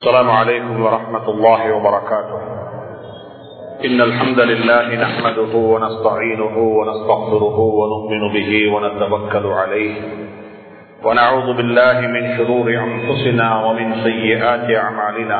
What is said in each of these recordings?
السلام عليكم ورحمة الله وبركاته. إن الحمد لله نحمده ونستعينه ونستغفره ونؤمن به ونتوكل عليه ونعوذ بالله من شرور أنفسنا ومن سيئات أعمالنا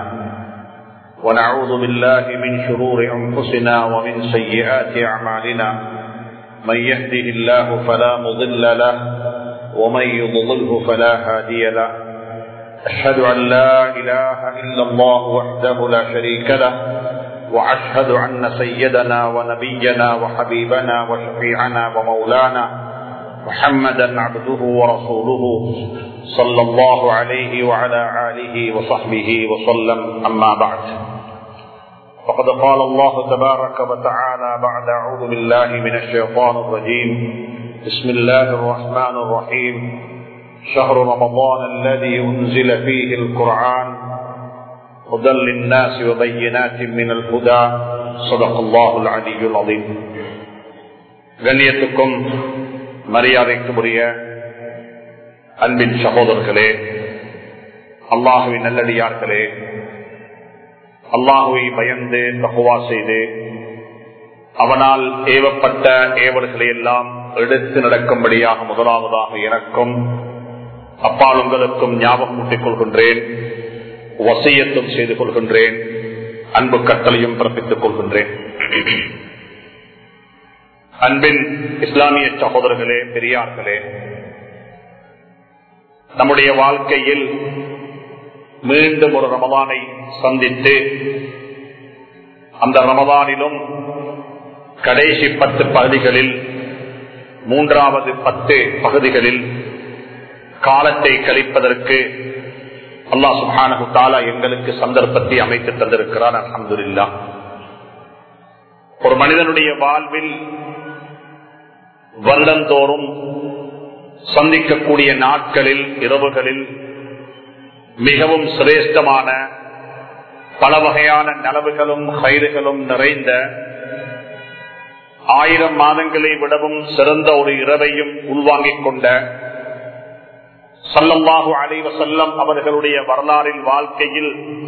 من يهده الله فلا مضل له ومن يضلله فلا هادي له. أشهد أن لا إله إلا الله وحده لا شريك له وأشهد أن سيدنا ونبينا وحبيبنا وشفيعنا ومولانا محمدا عبده ورسوله صلى الله عليه وعلى آله وصحبه وسلم. أما بعد، فقد قال الله تبارك وتعالى بعد أعوذ بالله من الشيطان الرجيم. بسم الله الرحمن الرحيم. شهر رمضان الذي أنزل فيه القرآن هدى للناس وبينات من الهدى. صدق الله العلي العظيم. கண்ணியத்துக்கும் மரியாதைக்குரிய அன்பின் சகோதரர்களே, அல்லாஹுவின் நல்லடியார்களே, அல்லாஹுவை பயந்து தக்வா செய்து அவனால் ஏவப்பட்ட ஏவல்களை எல்லாம் எடுத்து நடக்கும்படியாக முதலாவதாக எனக்கும் அப்பால் உங்களுக்கும் ஞாபகம் ஊட்டிக் கொள்கின்றேன், வசியத்தும் செய்து கொள்கின்றேன், அன்பு கட்டளையும் பிறப்பித்துக் கொள்கின்றேன். அன்பின் இஸ்லாமிய சகோதரர்களே, பெரியார்களே, நம்முடைய வாழ்க்கையில் மீண்டும் ஒரு ரமதானை சந்தித்து அந்த ரமதானிலும் கடைசி 10 பகுதிகளில் 3வது 10 பகுதிகளில் காலத்தை கழிப்பதற்கு அல்லாஹ் சுப்ஹானஹு தஆலா எங்களுக்கு சந்தர்ப்பத்தை அமைத்து தந்திருக்கிறார். அல்ஹம்துலில்லாஹ். ஒரு மனிதனுடைய வாழ்வில் வருடந்தோறும் சந்திக்கக்கூடிய நாட்களில் இரவுகளில் மிகவும் சிரேஷ்டமான பல வகையான நலவுகளும் ஹைறுகளும் நிறைந்த 1000 மாதங்களை விடவும் சிறந்த ஒரு இரவையும் உள்வாங்கிக் கொண்ட ஸல்லல்லாஹு அலைஹி வஸல்லம் அவர்களுடைய வரலாறில் வாழ்க்கையில்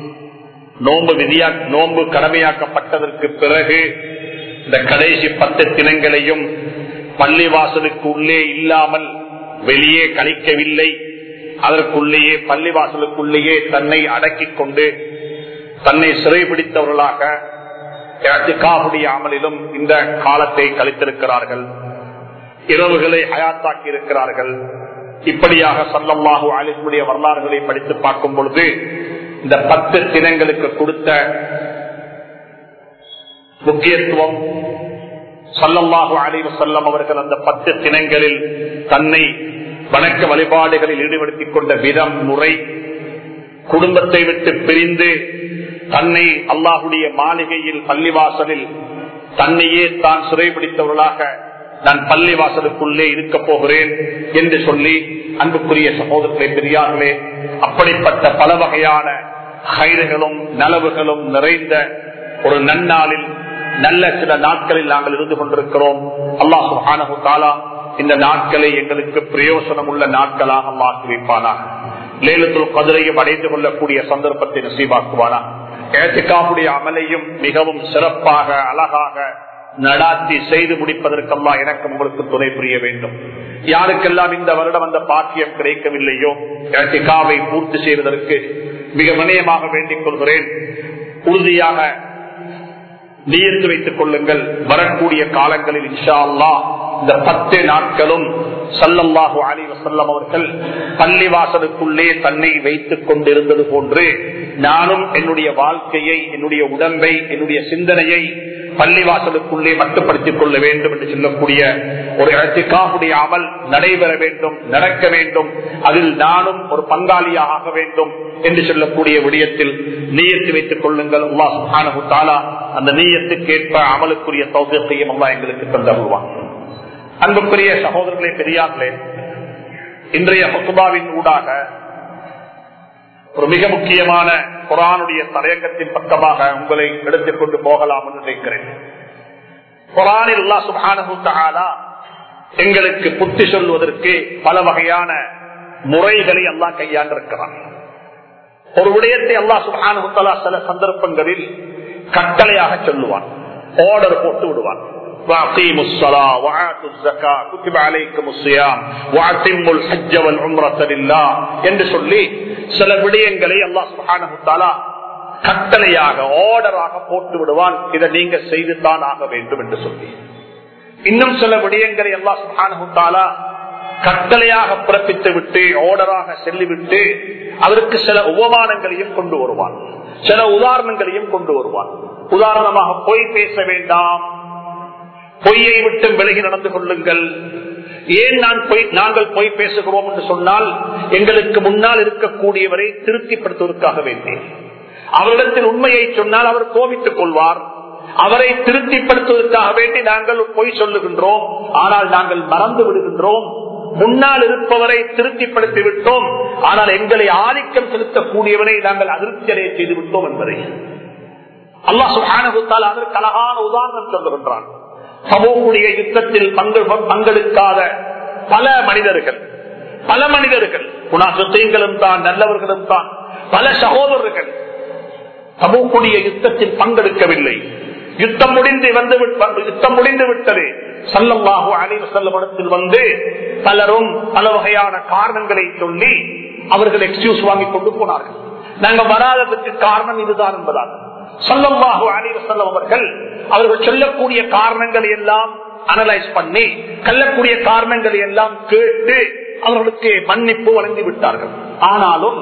நோன்பு கடமையாக்கப்பட்டதற்கு பிறகு இந்த கடைசி 10 தினங்களையும் பள்ளிவாசலுக்கு உள்ளே இல்லாமல் வெளியே கழிக்கவில்லை. அதற்குள்ளேயே பள்ளிவாசலுக்குள்ளேயே தன்னை அடக்கிக் கொண்டு தன்னை சிறைபிடித்தவர்களாக இஅ்திகாஃபுடைய அமலிலும் இந்த காலத்தை கழித்திருக்கிறார்கள். இரவுகளை ஹயாத்தாக்கி இருக்கிறார்கள். இப்படியாக ஸல்லல்லாஹு அலைஹி வஸல்லம் வரலாறுகளை படித்து பார்க்கும் பொழுது இந்த 10 தினங்களுக்கு கொடுத்த முக்கியத்துவம், ஸல்லல்லாஹு அலைஹி வஸல்லம் அவர்கள் அந்த 10 தினங்களில் தன்னை வணக்க வழிபாடுகளில் ஈடுபடுத்திக் கொண்ட விதம், முறை, குடும்பத்தை விட்டு பிரிந்து தன்னை அல்லாஹுடைய மாளிகையில் பள்ளிவாசலில் தன்னையே தான் சிறைபிடித்தவர்களாக நான் பள்ளிவாசலுக்குள்ளே இருக்க போகிறேன் என்று சொல்லி, அன்புக்குரிய சகோதரர்களே, பெரியார்களே, அப்படிப்பட்ட பல வகையான ஹைறுகளும் நலவுகளும் நிறைந்த ஒரு நன்னாளில், நல்ல சில நாட்களில் நாங்கள் இருந்து கொண்டிருக்கிறோம். அல்லாஹ் சுப்ஹானஹு தஆலா இந்த நாட்களை எங்களுக்கு பிரயோசனம் உள்ள நாட்களாக மாற்றி வைப்பானாக. லைலத்துல் கத்ரையும் அடைந்து கொள்ளக்கூடிய சந்தர்ப்பத்தை நசீபாக்குவானா. இஅ்திகாஃபுடைய அமலையும் மிகவும் சிறப்பாக அழகாக நடாத்தி செய்து முடிப்பதற்கெல்லாம் எனக்கு உங்களுக்கு துணை புரிய வேண்டும். யாருக்கெல்லாம் இந்த வருடம் அந்த பாக்கியம் கிடைக்கவில்லையோ இஅ்திகாஃபை பூர்த்தி செய்வதற்கு மிக வினயமாக வேண்டிக் கொள்கிறேன். உறுதியாக நியத்து வைத்துக் கொள்ளுங்கள். வரக்கூடிய காலங்களில் இன்ஷா அல்லாஹ் இந்த 10 நாட்களும் ஸல்லல்லாஹு அலைஹி வஸல்லம் அவர்கள் பள்ளிவாசலுக்குள்ளே தன்னை வைத்துக் கொண்டிருந்தது போன்று நானும் என்னுடைய வாழ்க்கையை, என்னுடைய உடம்பை, என்னுடைய சிந்தனையை பள்ளிவாசலுக்குள்ளே மட்டுப்படுத்திக் கொள்ள வேண்டும் என்று சொல்லக்கூடிய ஒரு இஅ்திகாஃபுடைய அமல் நடைபெற வேண்டும், நடக்க வேண்டும். அதில் நானும் ஒரு பங்காளியாக ஆக வேண்டும் என்று சொல்லக்கூடிய விடயத்தில் நியத்து வைத்துக் கொள்ளுங்கள். அல்லாஹ் சுப்ஹானஹு தஆலா அந்த நியத்துக்கேற்ப அமலுக்குரிய தௌஃபீக்கையும் அல்லாஹ் எங்களுக்கு தந்தருள்வான். அன்புக்குரிய சகோதரர்களே, பெரியார்களே, இன்றைய ஹுத்பாவின் ஊடாக ஒரு மிக முக்கியமான குர்ஆனுடைய தலையங்கத்தின் பக்கமாக உங்களை எடுத்துக் கொண்டு போகலாம் என்று நினைக்கிறேன். குர்ஆனில் அல்லாஹ் சுப்ஹானஹு தஆலா எங்களுக்கு புத்தி சொல்வதற்கு பல வகையான முறைகளை அல்லாஹ் கையாண்டிருக்கிறான். ஒரு விடயத்தை அல்லாஹ் சுப்ஹானஹு வ தஆலா சில சந்தர்ப்பங்களில் கட்டளையாக சொல்லுவான், ஆர்டர் போட்டு விடுவான். وَأَقِيمُوا الصَّلَاةَ وَآتُوا الزَّكَاةَ كُتِبَ عَلَيْكُمُ الصِّيَامُ وَأَتِمُّوا الْحَجَّ وَالْعُمْرَةَ لِلَّهِ என்று சொல்லி சில விடயங்களை அல்லாஹ் சுப்ஹானஹு வ தஆலா கட்டளையாக ஆர்டராக போட்டு விடுவான். இதை நீங்க செய்துதான் ஆக வேண்டும் என்று சொல்லி, இன்னும் சில விடயங்களை அல்லாஹ் சுப்ஹானஹு வ தஆலா கட்டளையாக பிறப்பித்து விட்டு ஆர்டராக சொல்லிவிட்டு அதற்கு சில உபமானங்களையும் கொண்டு வருவான், சில உதாரணங்களையும் கொண்டு வருவான். உதாரணமாக பொய் பேச வேண்டாம், பொய்யை விட்டு விலகி நடந்து கொள்ளுங்கள். ஏன் நாங்கள் பொய் பேசுகிறோம் என்று சொன்னால், எங்களுக்கு முன்னால் இருக்கக்கூடியவரை திருப்திப்படுத்துவதற்காக வேண்டி. அவரிடத்தில் உண்மையை சொன்னால் அவர் கோபித்துக் கொள்வார். அவரை திருப்திப்படுத்துவதற்காக வேண்டி நாங்கள் பொய் சொல்லுகின்றோம். ஆனால் நாங்கள் மறந்து விடுகின்றோம், முன்னால் இருப்பவரை திருப்திப்படுத்தி விட்டோம், ஆனால் எங்களை ஆதிக்கம் செலுத்தக்கூடியவரை நாங்கள் அதிருப்தி அடைய செய்து விட்டோம் என்பதை அல்லாஹ் சுப்ஹானஹு வ தஆலா அதற்கு அழகான உதாரணம் சொல்லுகின்றான். தபூக்குடைய யுத்தத்தில் பங்கெடுக்காத பல மனிதர்கள் முனாஃபிகீன்களும் தான், நல்லவர்களும் தான், பல சகோதரர்கள் தபூக்குடைய யுத்தத்தில் பங்கெடுக்கவில்லை. யுத்தம் முடிந்து விட்டது. ஸல்லல்லாஹு அலைஹி வஸல்லம் இடத்தில் வந்து பலரும் பல வகையான காரணங்களை சொல்லி அவர்கள் எக்ஸ்கியூஸ் வாங்கி கொண்டு போனார்கள். நாங்க வராததுக்கு காரணம் இதுதான் என்பதாக ஸல்லல்லாஹு அலைஹி வஸல்லம் அவர்கள் சொல்லக்கூடிய காரணங்களை எல்லாம் அனலைஸ் பண்ணி, சொல்லக்கூடிய காரணங்களை எல்லாம் கேட்டு அவர்களுக்கு மன்னிப்பு வழங்கி விட்டார்கள். ஆனாலும்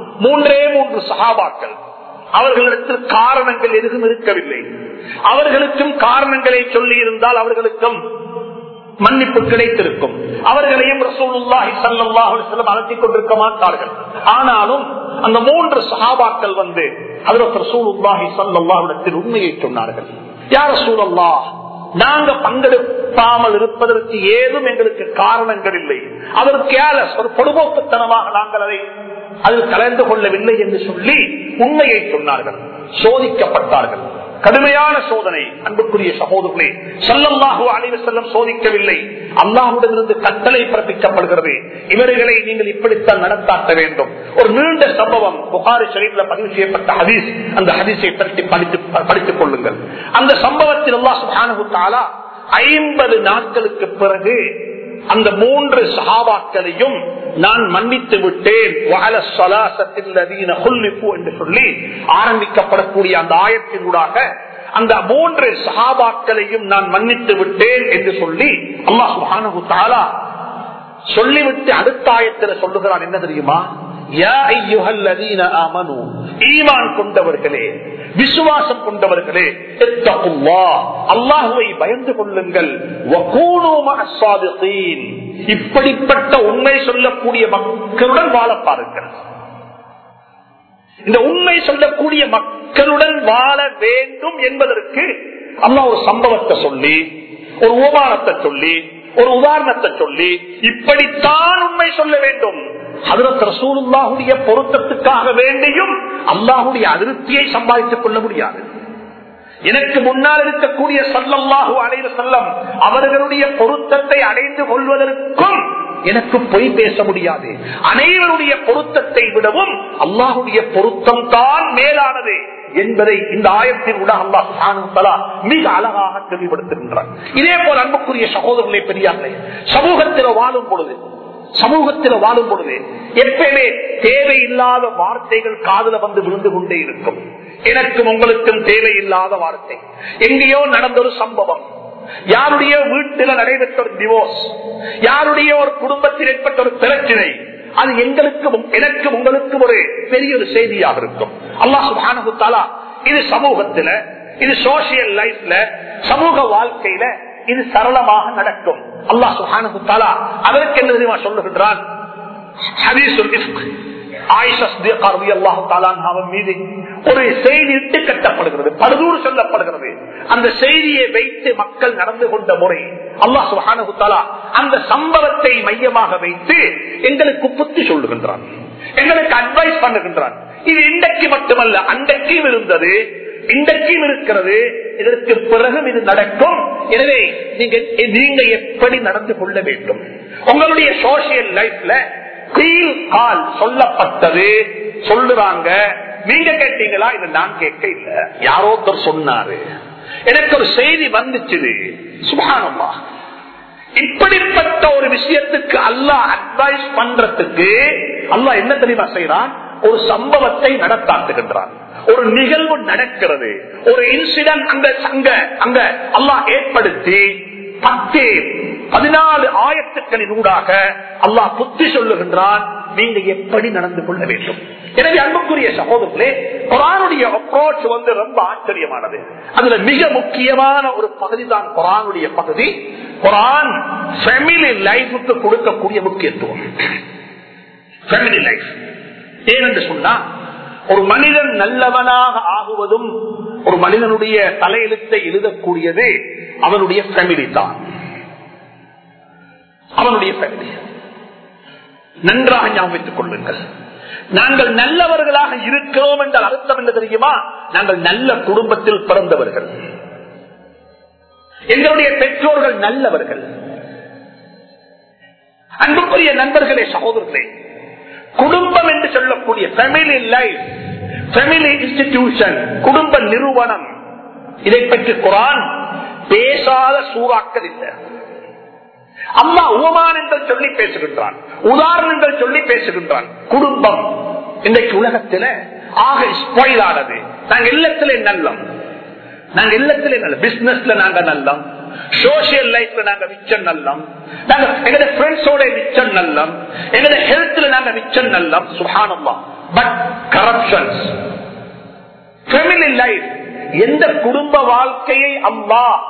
3 சஹாபாக்கள் அவர்களிடத்தில் காரணங்கள் எதுவும் இருக்கவில்லை. அவர்களுக்கும் காரணங்களை சொல்லி இருந்தால் அவர்களுக்கும் மன்னிப்பு கிடைத்திருக்கும். அவர்களையும் ரசூலுல்லாஹி ஸல்லல்லாஹு அலைஹி வஸல்லம் அழைத்துக் கொண்டிருக்க மாட்டார்கள். ஆனாலும் அந்த 3 சஹாபாக்கள் வந்து ஹஜ்ரத் ரசூலுல்லாஹி ஸல்லல்லாஹு அலைஹி வஸல்லம் உண்மையை சொன்னார்கள். யா ரசூலல்லாஹ், நாங்க பங்கெடுக்காமல் இருப்பதற்கு ஏதும் எங்களுக்கு காரணங்கள் இல்லை. அதற்கு ஒரு பொதுபோக்குத்தனமாக நாங்கள் அதில் கலந்து கொள்ளவில்லை என்று சொல்லி உண்மையை சொன்னார்கள். சோதிக்கப்பட்டார்கள். கடுமையான சோதனை. அன்புக்குரிய சகோதரர்களே, ஸல்லல்லாஹு அலைஹி வஸல்லம் சோதிக்கவில்லை, அல்லாஹ்விடமிருந்து கட்டளை பிறப்பிக்கப்படுகிறது, இவர்களை நீங்கள் இப்படித்தான் நடத்தாட்ட வேண்டும். ஒரு நீண்ட சம்பவம் புகாரி ஷரீஃப்ல பதிவு செய்யப்பட்ட ஹதீஸ். அந்த ஹதீஸை பற்றி படித்துக் கொள்ளுங்கள். அந்த சம்பவத்தில் அல்லாஹ் சுப்ஹானஹு வ தஆலா 50 நாட்களுக்கு பிறகு அந்த 3 சஹாபாக்களையும் நான் மன்னித்து விட்டேன் என்று சொல்லி ஆரம்பிக்கப்படக்கூடிய அந்த ஆயத்தினூடாக அந்த 3 சஹாபாக்களையும் நான் மன்னித்து விட்டேன் என்று சொல்லி அல்லாஹ் சுப்ஹானஹு வ தஆலா சொல்லிவிட்டு அடுத்த ஆயத்தில் சொல்லுகிறான். என்ன தெரியுமா? யா அய்யுஹல்லதீன ஆமனூ, ஈமான் கொண்டவர்களே, விசுவாசம் கொண்டவர்களே, இத்தகுல்லாஹ், அல்லாஹ்வை பயந்து கொள்ளுங்கள், வகூனூ மஅஸ்ஸாதிகீன், இப்படிப்பட்ட உண்மை சொல்லக்கூடிய மக்களுடன் வாழ பாருங்கள். இந்த உண்மை சொல்லக்கூடிய மக்களுடன் வாழ வேண்டும் என்பதற்கு அல்லாஹ் ஒரு சம்பவத்தை சொல்லி, ஒரு உபமானத்தை சொல்லி, ஒரு உதாரணத்தை சொல்லி, இப்படித்தான் உண்மை சொல்ல வேண்டும். ஹஜ்ரத் ரசூலுல்லாஹுடைய பொருத்தத்துக்காக வேண்டியும் அல்லாஹுடைய அதிருப்தியை சம்பாதித்துக் கொள்ள முடியாது. எனக்கு முன்னால் இருக்கக்கூடிய ஸல்லல்லாஹு அலைஹி வஸல்லம் அவர்களுடைய பொருத்தத்தை அடைந்து கொள்வதற்கும் எனக்கு பொய் பேச முடியாது. அனைவருடைய பொருத்தத்தை விடவும் அல்லாஹுடைய பொருத்தம் தான் மேலானது என்பதை இந்த ஆயத்தின் உடன் அல்லாஹ் சுப்ஹானஹு வ தஆலா மிக அழகாக தெளிவுபடுத்துகின்றார். இதே போல் அன்புக்குரிய சகோதரர்களே, பெரியார்களே, சமூகத்தில் வாழும் பொழுது எப்பவுமே தேவையில்லாத வார்த்தைகள் காதுல வந்து விழுந்து கொண்டே இருக்கும். எனக்கும் உங்களுக்கும் தேவையில்லாத வார்த்தை. எங்கேயோ நடந்த ஒரு சம்பவம், யாருடைய வீட்டில் நடைபெற்ற ஒரு டிவோர்ஸ், யாருடைய ஒரு குடும்பத்தில் ஏற்பட்ட ஒரு பிரச்சனை, அது எனக்கும் உங்களுக்கும் ஒரு பெரிய ஒரு செய்தியாக இருக்கும். அல்லாஹ் சுப்ஹானஹு வ தஆலா இது சமூகத்துல, இது சோசியல் லைஃப்ல, சமூக வாழ்க்கையில இது சரளமாக நடக்கும். அல்லாஹ் சுப்ஹானஹு வ தஆலா அதற்கு என்ன தெரியுமா சொல்லுகின்றான்? ஹதீஸுல் இஃக், ஆயிஷா சித்திகா ரலியல்லாஹு தஆலா அன்ஹா மீது ஒரு செய்தி இட்டு கட்டப்படுகிறது, படுதூர் சொல்லப்படுகிறது. அந்த செய்தியை வைத்து மக்கள் நடந்து கொண்ட முறை அல்லாஹ் சுப்ஹானஹு வ தஆலா அந்த சம்பவத்தை மையமாக வைத்து எங்களுக்கு புத்தி சொல்லுகின்றான், எங்களுக்கு அட்வைஸ் பண்ணுகின்றான். இது இன்றைக்கு மட்டுமல்ல, அன்றைக்கும் இருந்தது, இன்றைக்கும் இருக்கிறது, இதற்கு பிறகு இது நடக்கும். எனவே நீங்க எப்படி நடந்து கொள்ள வேண்டும்? உங்களுடைய சோசியல் லைஃப்ல சொல்லப்பட்டது சொல்லுறாங்க. நீங்க கேட்டீங்களா? இது நான் கேட்க இல்ல, யாரோ ஒருத்தர் சொன்னாரு, எனக்கு ஒரு செய்தி வந்துச்சு. சுப்ஹானல்லாஹ். இப்படிப்பட்ட ஒரு விஷயத்துக்கு அல்லாஹ் அட்வைஸ் பண்றதுக்கு அல்லாஹ் என்ன தெரியுமா செய்யறான்? ஒரு சம்பவத்தை நடத்தாட்டுகின்றான். ஒரு நிகழ்வு நடக்கிறது, ஒரு இன்சிடென்ட் அங்க அல்லாஹ் ஏற்படுத்தி 14 ஆயத்துக்களின் ஊடாக அல்லாஹ் புத்தி சொல்லுகின்றான், நீங்க எப்படி நடந்து கொள்ள வேண்டும். எனவே அன்புக்குரிய சகோதரர்களே, குர்ஆனுடைய அப்ரோச் ரொம்ப ஆச்சரியமானது. அதுல மிக முக்கியமான ஒரு பகுதி தான் குர்ஆனுடைய பகுதி. குர்ஆன் ஃபேமிலி லைஃப்க்கு கொடுக்கக்கூடிய முக்கியத்துவம். ஃபேமிலி லைஃப் ஏனென்று சொன்னா, ஒரு மனிதன் நல்லவனாக ஆகுவதும் ஒரு மனிதனுடைய தலையெழுத்தை எழுதக்கூடியது அவனுடைய ஃபேமிலி தான். அவனுடைய ஃபேமிலி நன்றாக ஞாபகத்துக் கொள்ளுங்கள். நாங்கள் நல்லவர்களாக இருக்கிறோம் என்றால் அர்த்தம் என்ன தெரியுமா? நாங்கள் நல்ல குடும்பத்தில் பிறந்தவர்கள், எங்களுடைய பெற்றோர்கள் நல்லவர்கள். அன்புக்குரிய நண்பர்களே, சகோதரர்களே, குடும்பம் என்று சொல்லக்கூடிய ஃபேமிலி லைஃப், ஃபேமிலி இன்ஸ்டிடியூஷன், குடும்ப நிறுவனம், இதை பற்றி குர்ஆன் பேசாத சூறாக்கள் இல்லை. அல்லாஹ் உவமானங்கள் சொல்லி பேசுகின்றான், உதாரணங்கள் சொல்லி பேசுகின்றான். குடும்பம் இன்றைக்கு உலகத்தில் ஆக ஸ்பாயில் ஆனது. நாங்க இல்லத்திலே நல்லம், நாங்க இல்லத்திலே நல்ல பிசினஸ்ல நாங்க நல்லம், சோசியல் லைஃப்ல நாங்க மிச்சம் நல்லம், நாங்க எங்க ஃப்ரெண்ட்ஸோட மிச்சம் நல்லம், எங்க ஹெல்த்ல நாங்க மிச்சம் நல்லம். சுப்ஹானல்லாஹ். பட் கரப்ஷன்ஸ், ஃபேமிலி லைஃப், எந்த குடும்ப வாழ்க்கையை அல்லாஹ்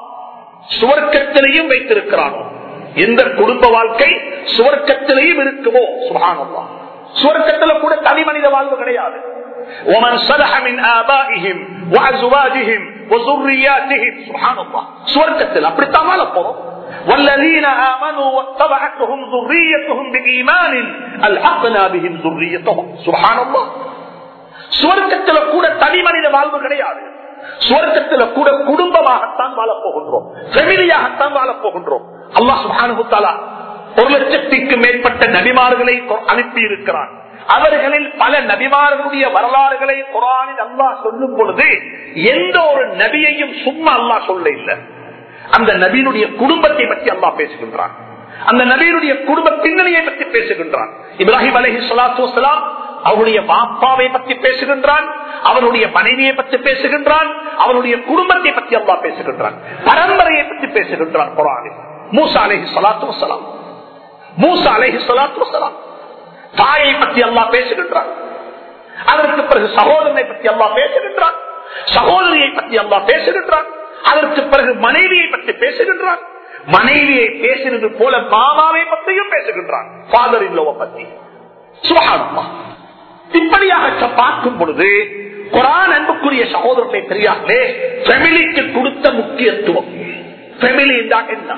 சுவர்க்கத்திலையும் வைத்திருக்கிறானோ, எந்த குடும்ப வாழ்க்கை சுவர்க்கத்திலையும் இருக்குமோ, சுப்ஹானல்லாஹ், சுவர்க்கத்துல கூட தனி மனித வாழ்வு கிடையாது. ومن صلح من آبائهم وأزواجهم وذرياتهم سبحان الله. சுவர்க்கத்தில் அப்படித்தான் வாழ போறோம். والذين آمنوا واتبعتهم ذريتهم بإيمان ألحقنا بهم ذريتهم سبحان الله. சுவர்க்கத்துல கூட தனி மனித வாழ்வு கிடையாது. சுவர்க்கத்துல கூட குடும்பமாகத்தான் வாழப் போகின்றோம், ஃபேமிலியாகத்தான் வாழப் போகின்றோம். அல்லாஹ் சுப்ஹானஹு வ தஆலா 1,00,000க்கும் மேற்பட்ட நபிமார்களை அனுப்பி இருக்கிறான். அவர்களில் பல நபிமார்களுடைய வரலாறுகளை குர்ஆனில் அல்லாஹ் சொல்லும் பொழுது எந்த ஒரு நபியையும் சும்மா அல்லாஹ் சொல்ல இல்லை. அந்த நபியினுடைய குடும்பத்தை பற்றி அல்லாஹ் பேசுகின்றான், அந்த நபியினுடைய குடும்ப பின்னணியை பற்றி பேசுகின்றான். இப்ராஹிம் அலைஹிஸ்ஸலாத்து வஸ்ஸலாம் அவருடைய பாப்பாவை பற்றி பேசுகின்றான், அவருடைய மனைவியை பற்றி பேசுகின்றான், அவருடைய குடும்பத்தை பற்றி அல்லாஹ் பேசுகின்றான், பரம்பரையை பற்றி பேசுகின்றான் குர்ஆனில். மூசா அலைஹிஸ்ஸலாத்து வஸ்ஸலாம், மூசா அலைஹிஸ்ஸலாத்து வஸ்ஸலாம் தாயை பற்றி அல்லாஹ் பேசுகின்றான். அதற்கு பிறகு சகோதரனை பற்றி அல்லாஹ் பேசுகின்றான், சகோதரியை பற்றி அல்லாஹ் பேசுகின்றான். அதற்கு பிறகு மனைவியை பற்றி பேசுகின்றான், மனைவியை பேசுகிறது போல மாமாவை பற்றியும் பேசுகின்றான், ஃபாதர் இன் லா பற்றி. சுப்ஹானல்லாஹ். இப்படியாக பார்க்கும் பொழுது குர்ஆன் அன்புக்குரிய சகோதரனை பெரியார்களே, ஃபேமிலிக்கு கொடுத்த முக்கியத்துவம். ஃபேமிலி என்றால் என்ன?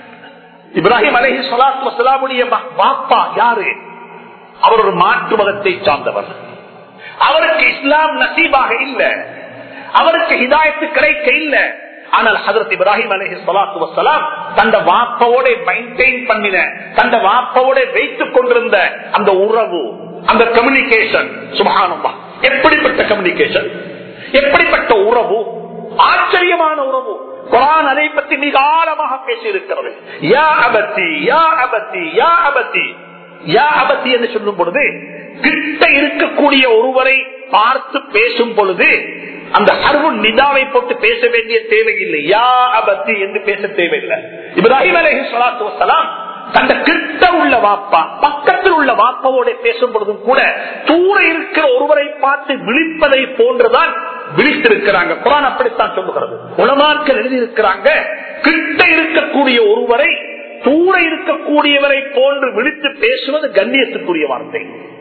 இப்ராஹிம் அலைஹிஸ்ஸலாத்து வஸ்ஸலாமுடைய பாப்பா யாரு? அவர் ஒரு மாற்று மதத்தை சார்ந்தவர். அவருக்கு இஸ்லாம் நசீபாக இல்ல, அவருக்கு ஹிதாயத்து கிடைக்க இல்ல. ஆனால் ஹஜ்ரத் இப்ராஹிம் அலைஹிஸ்ஸலாத்து வஸ்ஸலாம் தந்த வாப்பவோட மெயின்டைன் பண்ணின, தந்த வாப்பவோட வைத்துக் கொண்டிருந்த அந்த உறவு, அந்த கம்யூனிகேஷன், சுப்ஹானல்லாஹ், எப்படிப்பட்ட கம்யூனிகேஷன், எப்படிப்பட்ட உறவு, ஆச்சரியமான உறவு. குர்ஆன் அதை பற்றி மிக ஆழமாக பேசி இருக்கிறது. யா அபதி யா அபதி யா அபதி யா அபதி என்று சொல்லும் பொழுது கிட்ட இருக்கக்கூடிய ஒருவரை பார்த்து பேசும் பொழுது அந்த ஹர்வு நிதாவை போட்டு பேச வேண்டிய தேவையில்லை, யா அபதி என்று பேச தேவையில்லை. இப்ராஹிம் அலைஹிஸ்ஸலாத்து வஸ்ஸலாம் தந்த கிட்ட உள்ள வாப்பா, பக்கத்தில் உள்ள வாப்பாவோட பேசும் பொழுதும் கூட தூர இருக்கிற ஒருவரை பார்த்து விழிப்பதை போன்றுதான் விழித்திருக்கிறாங்க. குர்ஆன் அப்படித்தான் சொல்லுகிறது. உலமாக்கள் எழுதியிருக்கிறாங்க, கிட்ட இருக்கக்கூடிய ஒருவரை தூர இருக்கக்கூடியவரை போன்று விழித்து பேசுவது கண்ணியத்துக்குரிய வார்த்தை.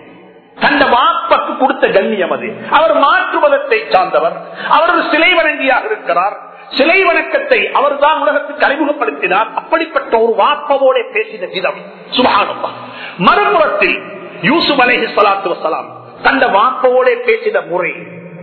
தந்த வாப்பாக்கு கொடுத்த கண்ணியம் அது. அவர் மாற்று மதத்தை சார்ந்தவர், அவர் ஒரு சிலை வணங்கியாக இருக்கிறார், சிலை வணக்கத்தை அவர் தான் உலகத்துக்கு அறிமுகப்படுத்தினார். அப்படிப்பட்ட ஒரு வாப்பாவோட பேசின விதம், சுப்ஹானல்லாஹ். மறுபுறத்தில் யூசுப் அலைஹிஸ்ஸலாத்து வஸ்ஸலாம் தந்த வாப்பாவோட பேசின முறை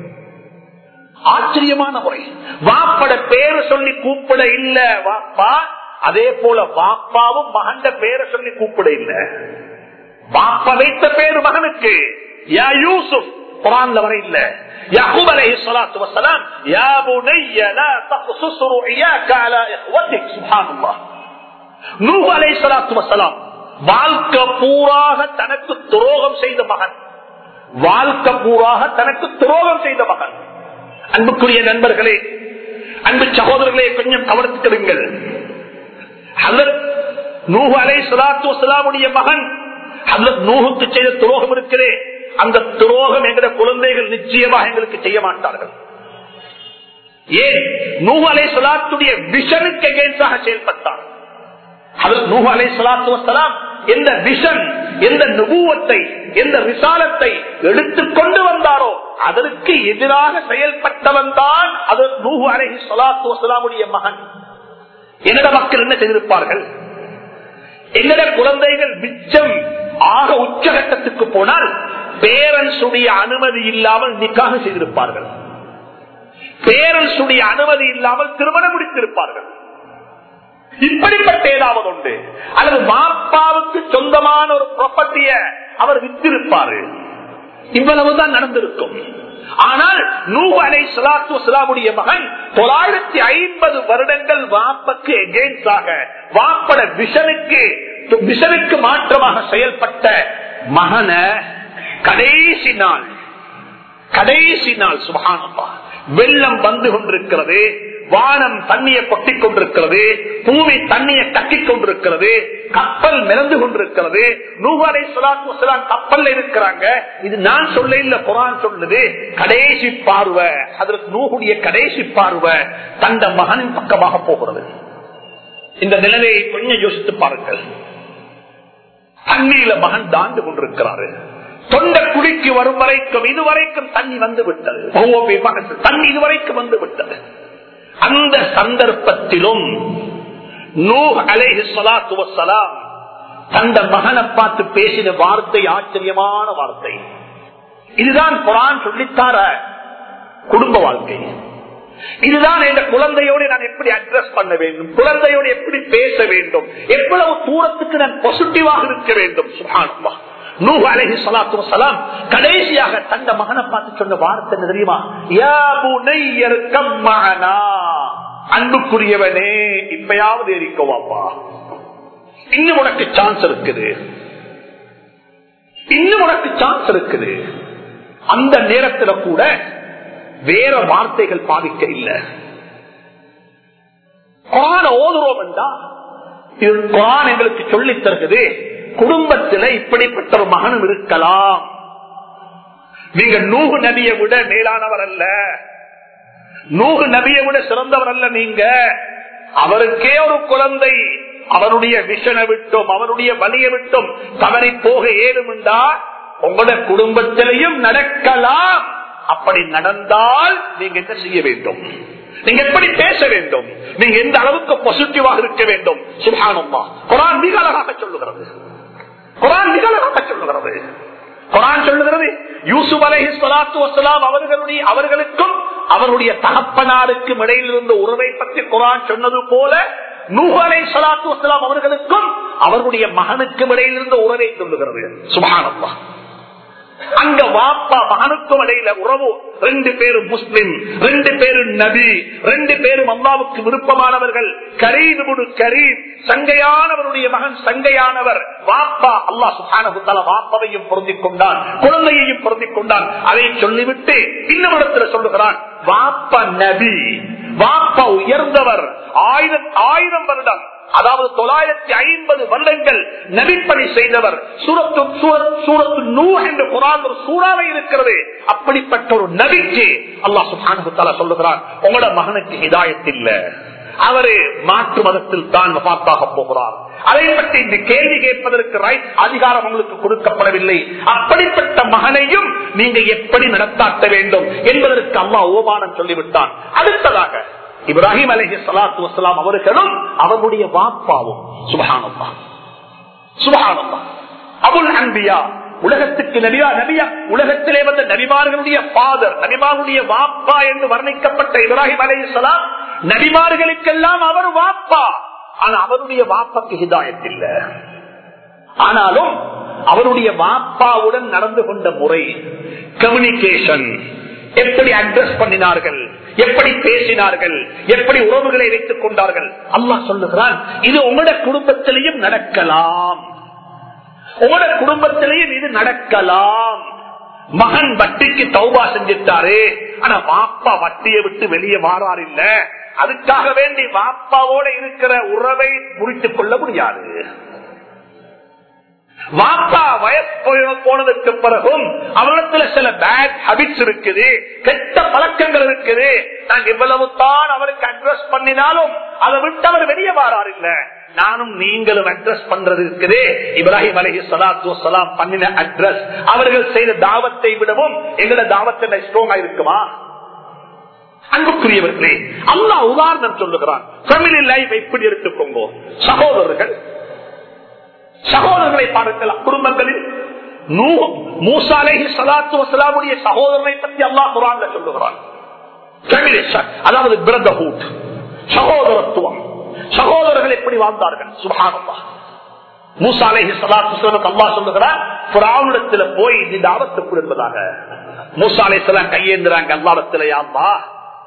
ஆச்சரியமான முறை. வாப்பட பேரு சொல்லி கூப்பிட இல்ல வாப்பா, அதே போல வாப்பாவும் மகண்ட பேரை சொல்லி கூப்பிட இல்ல. பாப்ப வைத்த பேரு மகனுக்கு யா யூசுப் குர்ஆன்ல வர இல்ல. யாக்கூப் அலைஹிஸ்ஸலாத்து வஸ்ஸலாம் யா புனைய லா தக்ஸுஸ் ருயாக அலா இஹ்வதிக். சுப்ஹானல்லாஹ். நூஹ் அலைஹிஸ்ஸலாத்து வஸ்ஸலாம் வாழ்க்கை பூராக தனக்கு துரோகம் செய்த மகன். வாழ்க்கை பூராக தனக்கு துரோகம் செய்த மகன். அன்புக்குரிய நண்பர்களே, அன்பு சகோதரர்களே, கொஞ்சம் கவனித்துக்கிறீர்கள். ஹஜ்ரத் நூஹ் அலைஹிஸ்ஸலாத்து வஸ்ஸலாமுடைய மகன் ஹஜ்ரத் நூஹுக்கு செய்த துரோகம் இருக்கிறே, அந்த துரோகம் எங்களுடைய குழந்தைகள் நிச்சயமாக எங்களுக்கு செய்ய மாட்டார்கள். ஏன்? நூஹ் அலைஹிஸ்ஸலாத்துடைய விஷனுக்கு எகென்ஸ்டாக செயல்பட்டார். ஹஜ்ரத் நூஹ் அலைஹிஸ்ஸலாத்து வஸ்ஸலாம் எந்த விஷன், எந்த நுபுவத்தை, எந்த ரிசாலத்தை எடுத்துக்கொண்டு வந்தாரோ அதற்கு எதிராக செயல்பட்டவன் தான் ஹஜ்ரத் நூஹ் அலைஹிஸ்ஸலாத்து வஸ்ஸலாமுடைய மகன். என்னோட மக்கள் என்ன செய்திருப்பார்கள்? எங்கட குழந்தைகள் மிச்சம் ஆக உச்சகட்டத்துக்கு போனால் பேரண்ட்ஸுடைய அனுமதி இல்லாமல் நிக்காஹ் செய்திருப்பார்கள். பேரண்ட்ஸுடைய அனுமதி இல்லாமல் திருமணம் முடித்திருப்பார்கள். இப்படிப்பட்ட ஏதாவது உண்டு. அல்லது மாப்பாவுக்கு சொந்தமான ஒரு ப்ராப்பர்ட்டிய அவர் வித்திருப்பாரு. இவ்வளவுதான் நடந்திருக்கும். ஆனால் நூஹ் அலைஹிஸ்ஸலாத்து வஸ்ஸலாமுடைய மகன் 950 வருடங்கள் வாப்பக்கு எகென்ஸ்டாக, வாப்பட விஷனுக்கு மாற்றமாக செயல்பட்ட மகன கடைசி நாள் சுப்ஹானல்லாஹ் வெள்ளம் வந்து கொண்டிருக்கிறது, வானம் தண்ணியை கொட்டிக் கொண்டிருக்கிறது, பூமி தண்ணியை கட்டிக் கொண்டிருக்கிறது, கப்பல் மிதந்து கொண்டிருக்கிறது. நூஹ் அலைஹிஸ்ஸலாத்து வஸ்ஸலாம் கப்பல்ல இருக்கிறாங்க. இது நான் சொல்ல இல்ல, குர்ஆன் சொல்லுது. கடைசி பார்வை ஹஜ்ரத் நூஹுடைய கடைசி பார்வை தந்த மகனின் பக்கமாக போகிறது. இந்த நிலைமையை கொஞ்சம் யோசித்து பாருங்கள். தண்ணீர்ல மகன் தாண்டு கொண்டிருக்கிறாரு. தொண்டை குடிக்கு வரும் வரைக்கும் இதுவரைக்கும் தண்ணி வந்து விட்டது. தண்ணி இதுவரைக்கும் வந்து விட்டது. அந்த சந்தர்ப்பத்திலும் நூஹ் அலைஹிஸ்ஸலாத்து வஸ்ஸலாம் தந்த மகனை பார்த்து பேசின வார்த்தை ஆச்சரியமான வார்த்தை. இதுதான் குர்ஆன் சொல்லித்தார குடும்ப வாழ்க்கை. இதுதான் என் குழந்தையோடு நான் எப்படி அட்ரஸ் பண்ண வேண்டும், குழந்தையோடு எப்படி பேச வேண்டும், எவ்வளவு தூரத்துக்கு நான் பாசிட்டிவாக இருக்க வேண்டும். சுப்ஹானல்லாஹ். நூஹ் அலைஹிஸ்ஸலாத்து வஸ்ஸலாம் கடைசியாக தந்த மகனை பார்த்து சொன்ன வார்த்தை என்ன தெரியுமா? யா புனைய இர்கம் மஅனா. அன்புக்குரியவனே, இப்பயாவது ஏறிக்கோவாப்பா, இன்னும் உனக்கு சான்ஸ் இருக்குது, இன்னும் உனக்கு சான்ஸ் இருக்குது. அந்த நேரத்தில் கூட வேற வார்த்தைகள் பாதிக்க இல்லை. குர்ஆன் ஓதுறோம் என்றா இது குர்ஆன் எங்களுக்கு சொல்லித் தருகிறது. குடும்பத்தில் இப்படிப்பட்ட ஒரு மகனும் இருக்கலாம். நீங்க நூஹ் நபியை விட மேலானவர் அல்ல, நூஹ் நபியை விட சிறந்தவர் அல்ல. நீங்க அவருக்கே ஒரு குழந்தை அவருடைய விஷனை விட்டும் அவருடைய வலியை விட்டும் தவறி போக ஏதுமெண்டா உங்களோட குடும்பத்திலையும் நடக்கலாம். அப்படி நடந்தால் நீங்க என்ன செய்ய வேண்டும், நீங்க எப்படி பேச வேண்டும், நீங்க எந்த அளவுக்கு பாசிட்டிவாக இருக்க வேண்டும். சுப்ஹானல்லாஹ். குர்ஆன் மிக அழகாக சொல்லுகிறது. குர்ஆன் மிக அழகாக சொல்லுகிறது. குர்ஆன் சொல்லுகிறது யூசுப் அலைஹிஸ்ஸலாத்து வஸ்ஸலாம் அவர்களுக்கும் அவருடைய தகப்பனாருக்கும் இடையில் இருந்த உறவை பற்றி குர்ஆன் சொன்னது போல நூஹ் அலைஹிஸ்ஸலாத்து வஸ்ஸலாம் அவர்களுக்கும் அவர்களுடைய மகனுக்கும் இடையில் இருந்த உறவை சொல்லுகிறது. சுப்ஹானல்லாஹ். அங்க வாப்பா மகனுக்கும் இடையில உறவு. 2 பேரும் முஸ்லிம், 2 பேரும் நபி, 2 பேரும் அல்லாஹ்வுக்கு விருப்பமானவர்கள். கரீம் இப்னு கரீம் சங்கையானவருடைய மகன், சங்கையானவர். வாப்பா அல்லாஹ் சுப்ஹானஹு வ தஆலா வாப்பாவையும் பொருந்திக் கொண்டான், குழந்தையையும் பொருந்திக் கொண்டான். அதை சொல்லிவிட்டு இன்னொரு இடத்துல சொல்லுகிறான், வாப்பா நபி, வாப்பா உயர்ந்தவர். 1000 வருடம், அதாவது 950 வருடங்கள் நபிப்பணி செய்தவர். சூரத்து நூஹ் என்ற குர்ஆன் ஒரு சூறாவே இருக்கிறது. அப்படிப்பட்ட ஒரு நபிக்கு அல்லாஹ் சுப்ஹானஹு வ தஆலா சொல்லுகிறான், உங்களோட மகனுக்கு ஹிதாயத் இல்ல, அவரு மாற்று மதத்தில் தான் வஃபாத்தாக போகிறார். அதை பற்றி இந்த கேள்வி கேட்பதற்கு அதிகாரம் உங்களுக்கு கொடுக்கப்படவில்லை. அப்படிப்பட்ட மகனையும் நீங்க எப்படி நடத்தாட்ட வேண்டும் என்பதற்கு அல்லாஹ் ஓமானம் சொல்லிவிட்டான். அடுத்ததாக இப்ராஹிம் அலைஹிஸ்ஸலாத்து வஸ்ஸலாம் அவர்களும் அவருடைய வாப்பாவும். சுப்ஹானல்லாஹ், சுப்ஹானல்லாஹ். அபுல் அன்பியா, உலகத்துக்கு நபியா, உலகத்திலே வந்த நபிமார்களுடைய ஃபாதர், நபிமார்களுடைய வாப்பா என்று வர்ணிக்கப்பட்ட இப்ராஹிம் அலைஹிஸ்ஸலாம் நபிமார்களுக்கெல்லாம் அவர் வாப்பா. ஆனா அவருடைய வாப்பாக்கு ஹிதாயத் இல்ல. ஆனாலும் அவருடைய வாப்பாவுடன் நடந்து கொண்ட முறை, கம்யூனிகேஷன், எப்படி அட்ரஸ் பண்ணினார்கள், எப்படி பேசினார்கள், எப்படி உறவுகளை வைத்துக் கொண்டார்கள். அல்லாஹ் சொல்லுகிறான், இது உங்களோட குடும்பத்திலையும் நடக்கலாம், உங்களோட குடும்பத்திலையும் இது நடக்கலாம். மகன் வட்டிக்கு தௌபா செஞ்சிட்டாரு, ஆனா வாப்பா வட்டியை விட்டு வெளியே வாரார் இல்ல, அதுக்காக வேண்டி வாப்பாவோட இருக்கிற உறவை முறித்துக் கொள்ள முடியாது. வாப்பா வயசு போனதுக்கு பிறகும் அவரிடத்துல சில பேட் ஹாபிட்ஸ் இருக்குது, கெட்ட பழக்கங்கள் இருக்குது. நாங்க இவ்வளவு தான் அவருக்கு அட்ரஸ் பண்ணினாலும் அதை விட்டு அவர் வெளியே வாரார் இல்ல. நானும் நீங்களும் அட்ரஸ் பண்றது இருக்குது. இப்ராஹிம் அலைஹிஸ்ஸலாத்து வஸ்ஸலாம் பண்ணின அட்ரஸ் அவர்கள் செய்த தாவத்தை விடவும் எங்களோட தாவத்தை ஸ்ட்ராங்கா இருக்குமா? அன்புக்குரியவர்களே, அல்லாஹ் உதாரணம் சொல்லுகிறான். ஃபேமிலி லைஃப் எப்படி எடுத்துக்கோங்க. சகோதரர்களை பார்க்கலாம். குடும்பங்களில் மூசா அலைஹிஸ்ஸலாத்து வஸ்ஸலாமுடைய சகோதரனை பற்றி அல்லாஹ் குர்ஆன்ல சொல்லுகிறான். அதாவது பிரதர்ஹுட், சகோதரத்துவம். சகோதரர்கள் எப்படி வாழ்ந்தார்கள். சுப்ஹானல்லாஹ். மூசா அலைஹிஸ்ஸலாத்து வஸ்ஸலாம் அல்லாஹ் சொல்லுகிறான், ஃபிரௌனிடத்துல போய் இந்த தாவத்தை கொடுப்பதாக. மூசா அலைஹிஸ்ஸலாம் கையேந்துறாங்க அல்லாஹ்விடத்துல, யா அல்லாஹ்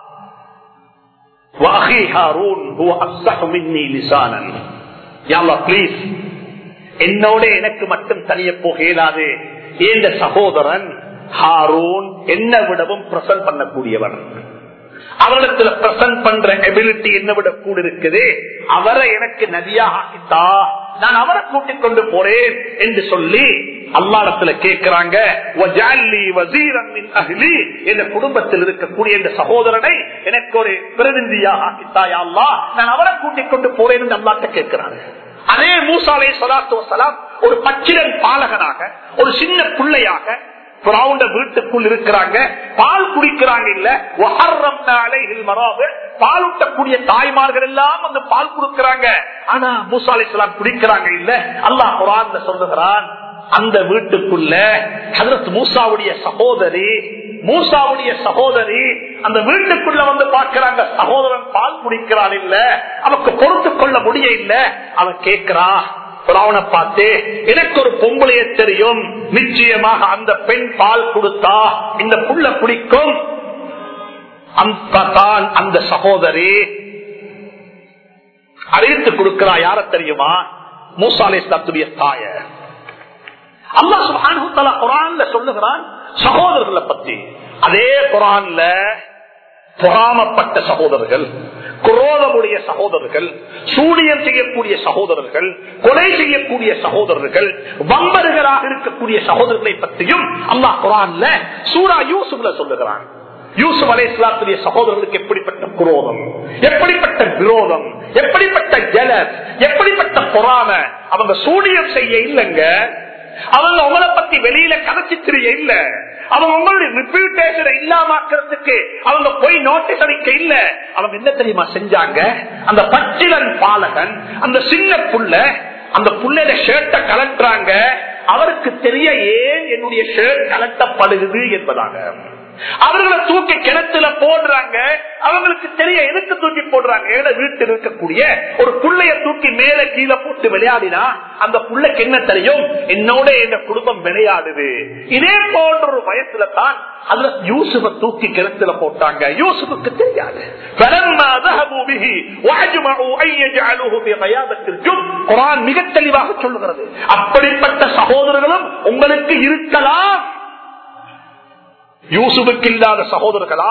வஅஹி ஹாரூன் ஹுவ அஃஸஹு மின்னி லிசானன். யா அல்லாஹ் ப்ளீஸ், என்னோட எனக்கு மட்டும் தனிய போக இயலாது. இந்த சகோதரன் ஹாரூன் என்னை விடவும் பிரசன்ட் பண்ணக்கூடியவன், அவரிடத்துல பிரசன்ட் பண்ற எபிலிட்டி என்ன விட கூட இருக்குது. அவரை எனக்கு நதியாக ஆக்கித்தா, நான் அவரை கூட்டிக் கொண்டு போறேன் என்று சொல்லி அல்லாஹ்விடத்துல கேட்கிறாங்க. என்ற குடும்பத்தில் இருக்கக்கூடிய இந்த சகோதரனை எனக்கு ஒரு பிரதிநிதியாக ஆக்கித்தா யா அல்லாஹ், நான் அவரை கூட்டிக் கொண்டு போறேன் என்று அல்லாஹ்ட்ட கேட்கிறாங்க. அதே மூசா அலைஹிஸ்ஸலாத்து வஸ்ஸலாம் ஒரு பச்சிலன் பாலகனாக, ஒரு சின்ன பிள்ளையாக வீட்டுக்குள் இருக்கிறாங்க, பால் குடிக்கிறாங்க இல்ல, பால் ஊட்டக்கூடிய தாய்மார்கள் எல்லாம் அந்த பால் குடிக்கிறாங்க. ஆனா மூசா அலைஹிஸ்ஸலாம் குடிக்கிறாங்க இல்ல. அல்லாஹ் குர்ஆன்ல சொல்லுகிறான், அந்த வீட்டுக்குள்ள ஹஜ்ரத் மூசாவுடைய சகோதரி அந்த வீட்டுக்குள்ள வந்து பார்க்கிறாங்க. சகோதரன் பால் குடிக்கிறான் இல்ல, அவனுக்கு பொறுத்துக் கொள்ள முடிய இல்ல. அவன் கேட்கிறா அவனை பார்த்து, எனக்கு ஒரு பொம்பளைய தெரியும், நிச்சயமாக அந்த பெண் பால் கொடுத்தா இந்த புள்ள குடிக்கும். அந்த சகோதரி அறிவித்து கொடுக்கிறா. யார தெரியுமா? மூசா அலைஹிஸ்ஸலாத்துடைய தாய. அல்லாஹ் சுப்ஹானஹு வ தஆலா குர்ஆன்ல சொல்லுகிறான் சகோதரர்களை பத்தி. அதே குர்ஆன்ல பொறாமப்பட்ட சகோதரர்கள், குரோதமுடைய சகோதரர்கள், சூழியம் செய்யக்கூடிய சகோதரர்கள், கொலை செய்யக்கூடிய சகோதரர்கள், வம்பர்களாக இருக்கக்கூடிய சகோதரர்களை பற்றியும் அல்லாஹ் குர்ஆன்ல சூரா யூசுப்ல சொல்லுகிறான். யூசுப் அலைஹிஸ்ஸலாத்துடைய சகோதரர்களுக்கு எப்படிப்பட்ட குரோதம், எப்படிப்பட்ட விரோதம், எப்படிப்பட்ட ஜலஸ், எப்படிப்பட்ட பொறாமை. அவங்க சூழியம் செய்ய இல்லைங்க, அவங்க உங்களை பத்தி வெளியில கதைச்சு தெரிய இல்ல, அவங்க உங்களுடைய ரெப்யூட்டேஷனை இல்லாமக்கிறதுக்கு அவங்க போய் நோட்டீஸ் அளிக்க இல்ல. அவங்க என்ன தெரியுமா செஞ்சாங்க? அந்த பச்சிலன் பாலகன், அந்த சின்ன புள்ள, அந்த புள்ளைய ஷர்ட்டை கலட்டுறாங்க. அவருக்கு தெரிய ஏன் என்னுடைய ஷர்ட் கலட்டப்படுகிறது என்பதாக. அவர்களை தூக்கி கிணத்துல போடுறாங்க. அவங்களுக்கு தெரிய எதுக்கு தூக்கி போடுறாங்க. வீட்டில் இருக்கக்கூடிய ஒரு புள்ளைய தூக்கி மேல கீழே போட்டு விளையாடினா அந்த புள்ளைக்கு என்ன தெரியும்? என்னோட என் குடும்பம் விளையாடுது. இதே போன்ற ஒரு வயசுல தான் அதுல யூசுஃபை தூக்கி கிணத்துல போட்டாங்க. யூசுஃபுக்கு தெரியாது. குர்ஆன் மிக தெளிவாக சொல்லுகிறது. அப்படிப்பட்ட சகோதரர்களும் உங்களுக்கு இருக்கலாம். யூசுஃபுக்கு இல்லாத சகோதரர்களா?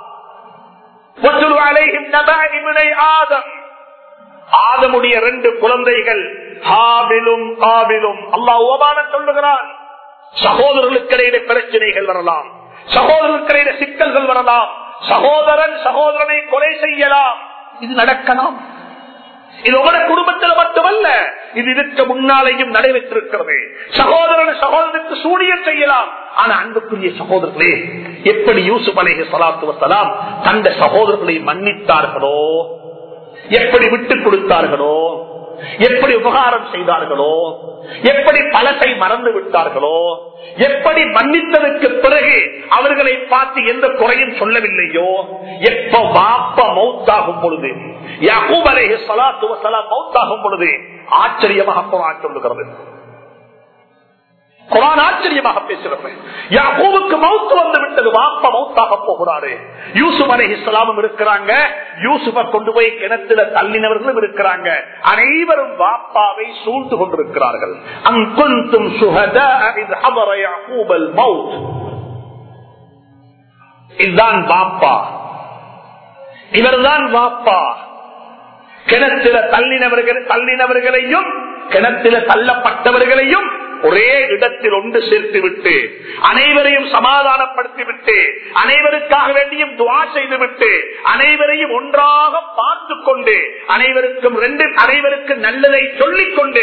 ஆதமுடைய 2 குழந்தைகள் ஹாபிலும் காபிலும். அல்லாஹ் உபமானம் சொல்லுகிறான். சகோதரர்களுக்கிடையில பிரச்சனைகள் வரலாம், சகோதரர்களுக்கிடையில சிக்கல்கள் வரலாம், சகோதரன் சகோதரனை கொலை செய்யலாம். இது நடக்கலாம். இது உங்களோட குடும்பத்தில் மட்டுமல்ல, இது இதற்கு முன்னாலேயும் நடைபெற்றிருக்கிறது. சகோதரன் சகோதரனுக்கு சூழியம் செய்யலாம். ஆனா அன்புக்குரிய சகோதரர்களே, எப்படி யூசுப் அலைஹிஸ்ஸலாத்து வஸ்ஸலாம் தந்த சகோதரர்களை மன்னித்தார்களோ, எப்படி விட்டுக் கொடுத்தார்களோ, எப்படி உபகாரம் செய்தார்களோ, எப்படி பலத்தை மறந்து விட்டார்களோ, எப்படி மன்னித்ததற்கு பிறகு அவர்களை பார்த்து எந்த குறையும் சொல்லவில்லையோ, எப்ப வாப்பா மௌத்தாகும் பொழுது, யாக்கூப் அலைஹிஸ்ஸலாத்து வஸ்ஸலாம் மௌத்தாகும் பொழுது ஆச்சரியமாக குர்ஆன் சொல்லுகிறது. குர்ஆன் ஆச்சரியமாக பேசுகிறது. யாக்கூபுக்கு மௌத் வந்து விட்டது, வாப்பா மௌத்தாக போகிறாரு. யூசுப் அலைஹிஸ்ஸலாம் இருக்கிறாங்க, யூசுஃபை கொண்டு போய் கிணத்துல தள்ளினவர்களும் இருக்கிறாங்க. அனைவரும் வாப்பாவை சூழ்ந்து கொண்டிருக்கிறார்கள். அம் குன்தும் ஷுஹதா இஸ் ஹதர யாக்கூபல் மௌத். இதுதான் வாப்பா, இவர்தான் வாப்பா. கிணத்துல தள்ளினவர்களையும் கிணத்துல தள்ளப்பட்டவர்களையும் ஒரே இடத்தில் ஒன்று சேர்த்து விட்டு அனைவரையும் சமாதானப்படுத்திவிட்டு அனைவருக்காக வேண்டியும் துஆ செய்துவிட்டு அனைவரையும் ஒன்றாக பார்த்து கொண்டு அனைவருக்கு நல்லதை சொல்லிக் கொண்டு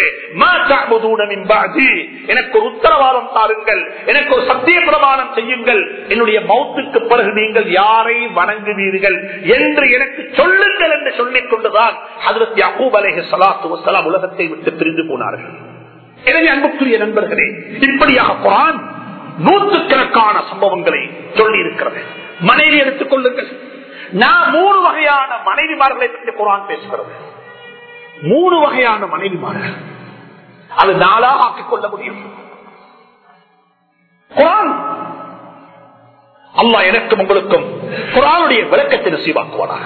எனக்கு ஒரு உத்தரவாதம் தாருங்கள், எனக்கு ஒரு சத்திய பிரமாணம் செய்யுங்கள், என்னுடைய மௌத்துக்கு பிறகு நீங்கள் யாரை வணங்குவீர்கள் என்று எனக்கு சொல்லுங்கள் என்று சொல்லிக் கொண்டுதான் ஹஜ்ரத் யாக்கூப் அலைஹிஸ்ஸலாத்து வஸ்ஸலாம் உலகத்தை விட்டு பிரிந்து போனார்கள். எனவே அன்புக்குரிய நண்பர்களே, இப்படியாக குர்ஆன் நூற்றுக்கணக்கான சம்பவங்களை சொல்லி இருக்கிறது. மனைவி எடுத்துக் கொள்ளுங்கள். நான் 3 வகையான மனைவிமார்களை பற்றி குர்ஆன் பேசுகிறது. 3 வகையான மனைவிமார்கள், அது 4 ஆக்கிக் கொள்ள முடியும். குர்ஆன் அல்லாஹ் எனக்கும் உங்களுக்கும் குர்ஆனுடைய விளக்கத்தை நசீபாக்குவானாக.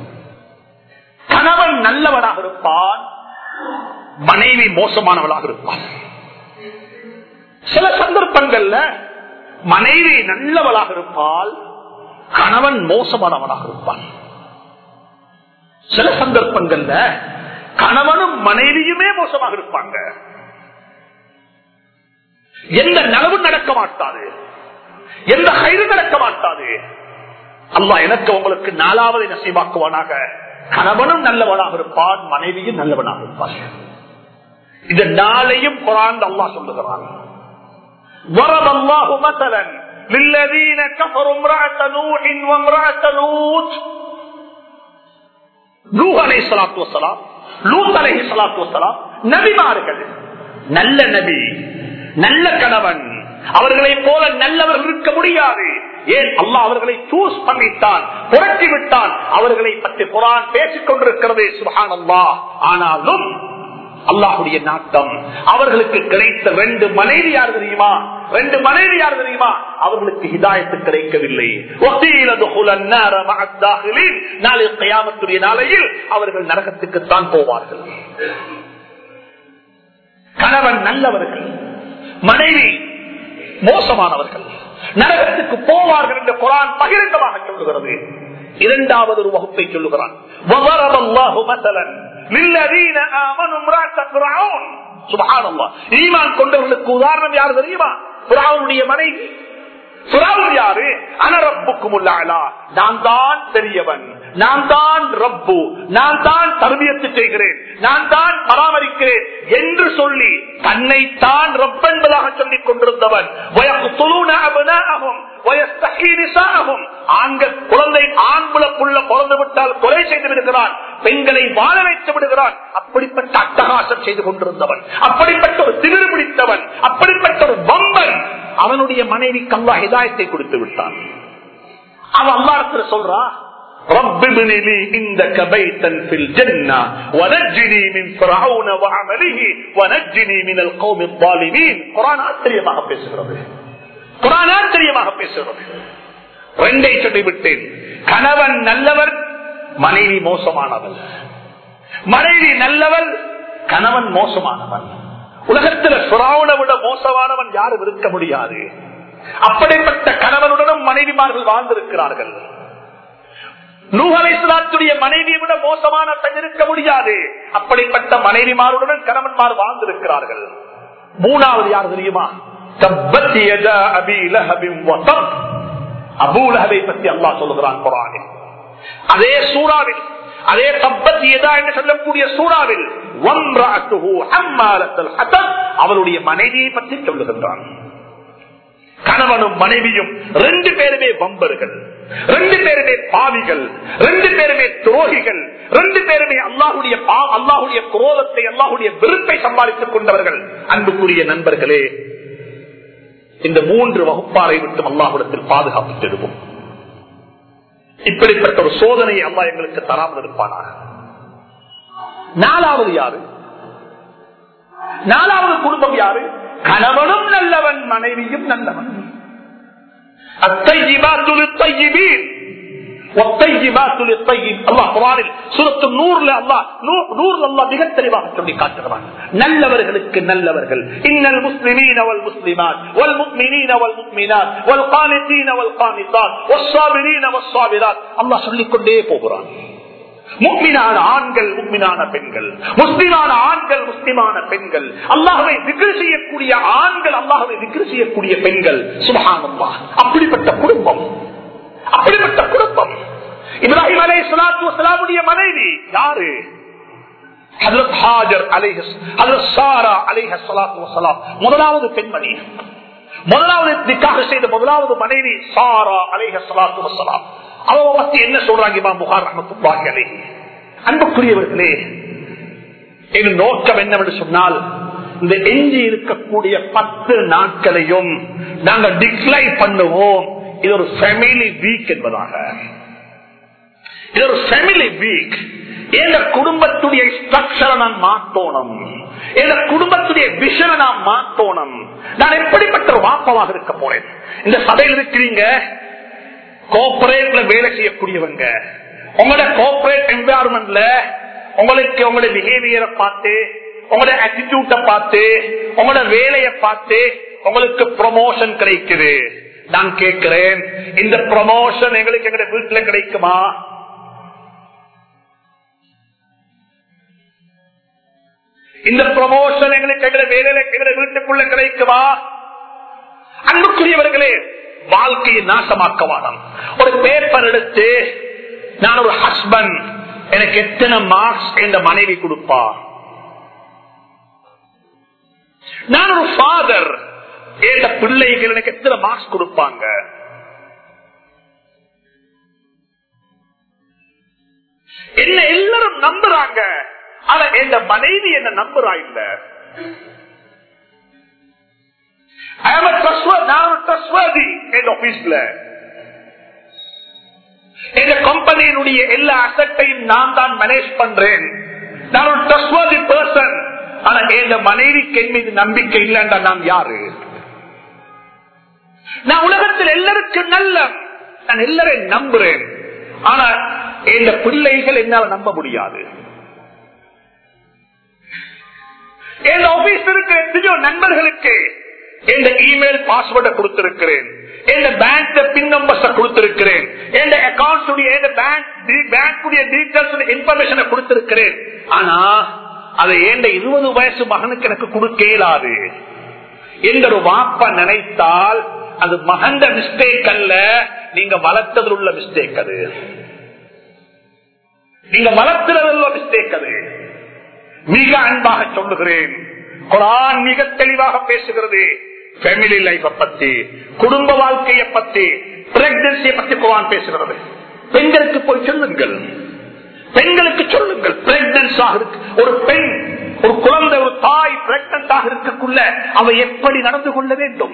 கணவன் நல்லவனாக இருப்பான், மனைவி மோசமானவளாக இருப்பாள். சில சந்தர்ப்பங்கள்ல மனைவி நல்லவளாக இருப்பாள், கணவன் மோசமானவனாக இருப்பான். சில சந்தர்ப்பங்கள்ல கணவனும் மனைவியுமே மோசமாக இருப்பாங்க. எந்த நலவும் நடக்க மாட்டாது, எந்த கயிறு நடக்க மாட்டாது. அல்லாஹ் எனக்கு உங்களுக்கு 4வது நசீபாக்குவானாக. கணவனும் நல்லவனாக இருப்பான், மனைவியும் நல்லவனாக இருப்பான். இந்த 4ஐயும் குர்ஆன் அல்லாஹ் சொல்லுகிறான். ضرب الله مثلا للذين كفروا امرأة نوح وامرأة لوط. நூஹ் அலைஹிஸ்ஸலாத்து வஸ்ஸலாம், லூத் அலைஹிஸ்ஸலாத்து வஸ்ஸலாம் நபிமார்கள். நல்ல நபி, நல்ல கணவன், அவர்களை போல நல்லவர்கள் இருக்க முடியாது. ஏன்? அல்லாஹ் அவர்களை சூஸ் பண்ணிட்டான், புரட்டி விட்டான். அவர்களை பற்றி குர்ஆன் பேசிக் கொண்டிருக்கிறது. சுப்ஹானல்லாஹ். ஆனாலும் அல்லாஹ்வுடைய நாட்டம் அவர்களுக்கு கிடைத்த 2 மனைவி யார் தெரியுமா? 2 மனைவி யார் தெரியுமா? அவர்களுக்கு ஹிதாயத்து கிடைக்கவில்லை. நாளை கியாமத்துடைய நாளையில் அவர்கள் நரகத்துக்குத்தான் போவார்கள். கணவன் நல்லவர்கள், மனைவி மோசமானவர்கள், நரகத்துக்கு போவார்கள் என்று குர்ஆன் பகிரங்கமாக சொல்லுகிறது. 2வது ஒரு வகுப்பை சொல்லுகிறான். ஈமான் கொண்டவர்களுக்கு உதாரணம் யாரு தெரியுமா? ஃபிரௌனுடைய மனைவி. ஃபிரௌன் யாரு? அன ரப்புக்குமுல் அலா, நான் தான் பெரியவன், நான் தான் ரப்பு, நான் தான் தர்பியத்து செய்கிறேன், நான் தான் பராமரிக்கிறேன் என்று சொல்லி தன்னைத்தான் ரப் என்பதாக சொல்லிக் கொண்டிருந்தவன். குழந்தை ஆண்புள்ள குழந்தை விட்டால் கொலை செய்து விடுகிறான், பெண்களை வாழ வைத்து விடுகிறான். அப்படிப்பட்ட அட்டகாசம் செய்து கொண்டிருந்தவன், அப்படிப்பட்ட ஒரு திமிரு பிடித்தவன், அப்படிப்பட்ட ஒரு பம்பன். அவனுடைய மனைவிக்கு அல்லாஹ் ஹிதாயத்தை கொடுத்து விட்டான். அவன் அல்லாஹ்விடத்தில் சொல்றா, رب ابن لي عندك بيتا في الجنة ونجني من فرعون وعمله ونجني من القوم الظالمين. குர்ஆன் ஆச்சரியமாக பேசுகிறது. குர்ஆன் ஆச்சரியமாக பேசுகிறது. 2ஐ சொல்லி விட்டேன். கணவன் நல்லவர், மனைவி மோசமானவள். மனைவி நல்லவள், கணவன் மோசமானவன். உலகத்தில் ஃபிரௌனை விட மோசமானவன் யாரும் இருக்க முடியாது. அப்படிப்பட்ட கணவனுடனும் மனைவிமார்கள் வாழ்ந்திருக்கிறார்கள். நூஹ் அலைஹிஸ்ஸலாத்துடைய மனைவியை விட மோசமான பெண் இருக்க முடியாது. அப்படிப்பட்ட மனைவிமாருடன் கணவன்மார் வாழ்ந்திருக்கிறார்கள். 3வது யார் தெரியுமா? தப்பத் யதா அபீ லஹபின் வ தப். அபூ லஹபை பற்றி அல்லாஹ் சொல்கிறான் குர்ஆனில். அதே சூராவில், அதே தப்பத் யதா என்று சொல்லக்கூடிய சூராவில் வம்ரஅத்துஹு ஹம்மாலத்துல் ஹதப், அவளுடைய மனைவியை பற்றி சொல்லுகின்றான். கணவனும் மனைவியும் 2 பேருமே பம்பர்கள், 2 பேருமே பாவிகள், 2 பேருமே துரோகிகள், 2 பேருமே அல்லாஹ்வுடைய குரோதத்தை, அல்லாஹ்வுடைய வெறுப்பை சம்பாதித்துக் கொண்டவர்கள். அன்புக்குரிய நண்பர்களே, இந்த 3 வகுப்பாரை விட்டு அல்லாஹ்விடத்தில் பாதுகாப்பு தேடுவோம். இப்படிப்பட்ட ஒரு சோதனையை அல்லாஹ் எங்களுக்கு தராமல் இருப்பானாக. 4வது யாரு? 4வது குடும்பம் யாரு? கணவனும் நல்லவன், மனைவியும் நல்லவன். அத்தையிபாத்து லித்தையிபீன் வத்தையிபாத்து லித்தையிப். அல்லாஹ் குர்ஆனில் சூரத்து நூர்ல அல்லாஹ் மிக தெளிவாக சொல்லி காட்டுகிறான், நல்லவர்களுக்கு நல்லவர்கள். இன்னல் முஸ்லிமீன வல் முஸ்லிமாத் வல் முஃமினீன வல் முஃமினாத் வல் கானிதீன வல் கானிதாத் வஸ்ஸாபிரீன வஸ்ஸாபிராத். அல்லாஹ் சொல்லிக் கொண்டே போகிறான். முஃமினான ஆண்கள், முஃமினான பெண்கள், முஸ்லிமான ஆண்கள், முஸ்லிமான பெண்கள், அல்லாஹ்வை திக்ர் செய்யக்கூடிய ஆண்கள், அல்லாஹ்வை திக்ர் செய்யக்கூடிய பெண்கள். சுப்ஹானல்லாஹ், அப்படிப்பட்ட குடும்பம், அப்படிப்பட்ட குடும்பம். இப்ராஹிம் அலைஹிஸ்ஸலாத்து வஸ்ஸலாமுடைய மனைவி யாரு? ஹஜ்ரத் ஹாஜர் ஹஜ்ரத் சாரா அலைஹிஸ்ஸலாத்து வஸ்ஸலாம், முதலாவது பெண்மணி, முதலாவது நிக்காஹ் செய்த முதலாவது மனைவி சாரா அலைஹிஸ்ஸலாத்து வஸ்ஸலாம். அவங்க பத்தி என்ன சொல்றாங்க இமாம் புகாரி ரஹ்மத்துல்லாஹி அலைஹி? அன்புக்குரியவர்களே, என் நோக்கம் என்னவென்று சொன்னால், இந்த எஞ்சி இருக்கக்கூடிய 10 நாட்களையும் நாங்கள் டிக்ளைன் பண்ணுவோம். இது ஒரு ஃபேமிலி வீக் என்பதாக. இது ஒரு ஃபேமிலி வீக். எந்த குடும்பத்துடைய ஸ்ட்ரக்சரை நான் மாற்றணும், எந்த குடும்பத்துடைய விஷனை நான் மாற்றணும். நான் எப்படிப்பட்ட ஒரு வாப்பமாக இருக்க போறேன்? இந்த சபையில் இருக்கிறீங்க, கோஆபரேட்ல வேலை செய்யக்கூடியவங்க, உங்களோட கோஆபரேட் என்வாயர்மெண்ட்ல உங்களுக்கு உங்களோட பிஹேவியரை பார்த்து, உங்களோட ஆட்டிடியூட பார்த்து, உங்களோட வேலையை பார்த்து உங்களுக்கு ப்ரமோஷன் கிடைக்குது. நான் கேட்கிறேன், இந்த ப்ரமோஷன் எங்களுக்கு எங்க வீட்டுல கிடைக்குமா? இந்த ப்ரமோஷன் எங்களுக்கு எங்க வேலையில எங்க வீட்டுக்குள்ள கிடைக்குமா? அன்புக்குரியவர்களே, வாழ்க்கையை நாசமாக்கவானம். ஒரு பேப்பர் எடுத்து, நான் ஒரு ஹஸ்பண்ட், எனக்கு எத்தனை மார்க்ஸ் என்ற மனைவி கொடுப்பா? நான் ஒரு ஃபாதர், என்ற பிள்ளைகள் எனக்கு எத்தனை மார்க்ஸ் கொடுப்பாங்க? என்ன எல்லாரும் நம்புறாங்க, ஆனா என் மனைவி என்ன நம்புறா இல்ல. கம்பெனியினுடைய எல்லா அசட்டையும் நான் தான் மேனேஜ் பண்றேன். நான் ஒரு ட்ரஸ்ட்வர்தி பர்சன். ஆனா என் மனைவிக்கு என் மீது நம்பிக்கை இல்லைன்னா நான் யாரு? நான் உலகத்தில் எல்லாருக்கும் நல்ல, நான் எல்லாரையும் நம்புறேன். ஆனா என் பிள்ளைகள் என்னால நம்ப முடியாது. என் ஆபீஸ் இருக்கிற எத்தனையோ நண்பர்களுக்கு என் இமெயில் பாஸ்வேர்டை கொடுத்திருக்கிறேன், என் பேங்க் பின் நம்பர்ஸ் கொடுத்திருக்கிறேன், என் அக்கௌண்ட் பேங்குடைய டீடைல்ஸ் இன்ஃபர்மேஷனை கொடுத்திருக்கிறேன். ஆனா அதை என் 20 வயசு மகனுக்கு எனக்கு கொடுக்க இயலாது என்ற ஒரு வாப்பா நினைத்தால் அது மகண்ட மிஸ்டேக் அல்ல, நீங்க வளர்த்ததில் உள்ள மிஸ்டேக். அது நீங்க வளர்த்ததில் உள்ள மிஸ்டேக். அது மிக அன்பாக சொல்லுகிறேன், குர்ஆன் மிக தெளிவாக பேசுகிறது. ஃபேமிலி லைஃப் பத்தி, குடும்ப வாழ்க்கையை பத்தி, பிரெக்னன்சியை பத்தி குர்ஆன் பேசுகிறது. பெண்களுக்கு போய் சொல்லுங்கள், பெண்களுக்கு சொல்லுங்கள். பிரெக்னன்ஸ் ஒரு பெண், ஒரு குழந்தை, ஒரு தாய் பிரெக்னன்ட் ஆக இருக்கக்குள்ள அவ எப்படி நடந்து கொள்ள வேண்டும்?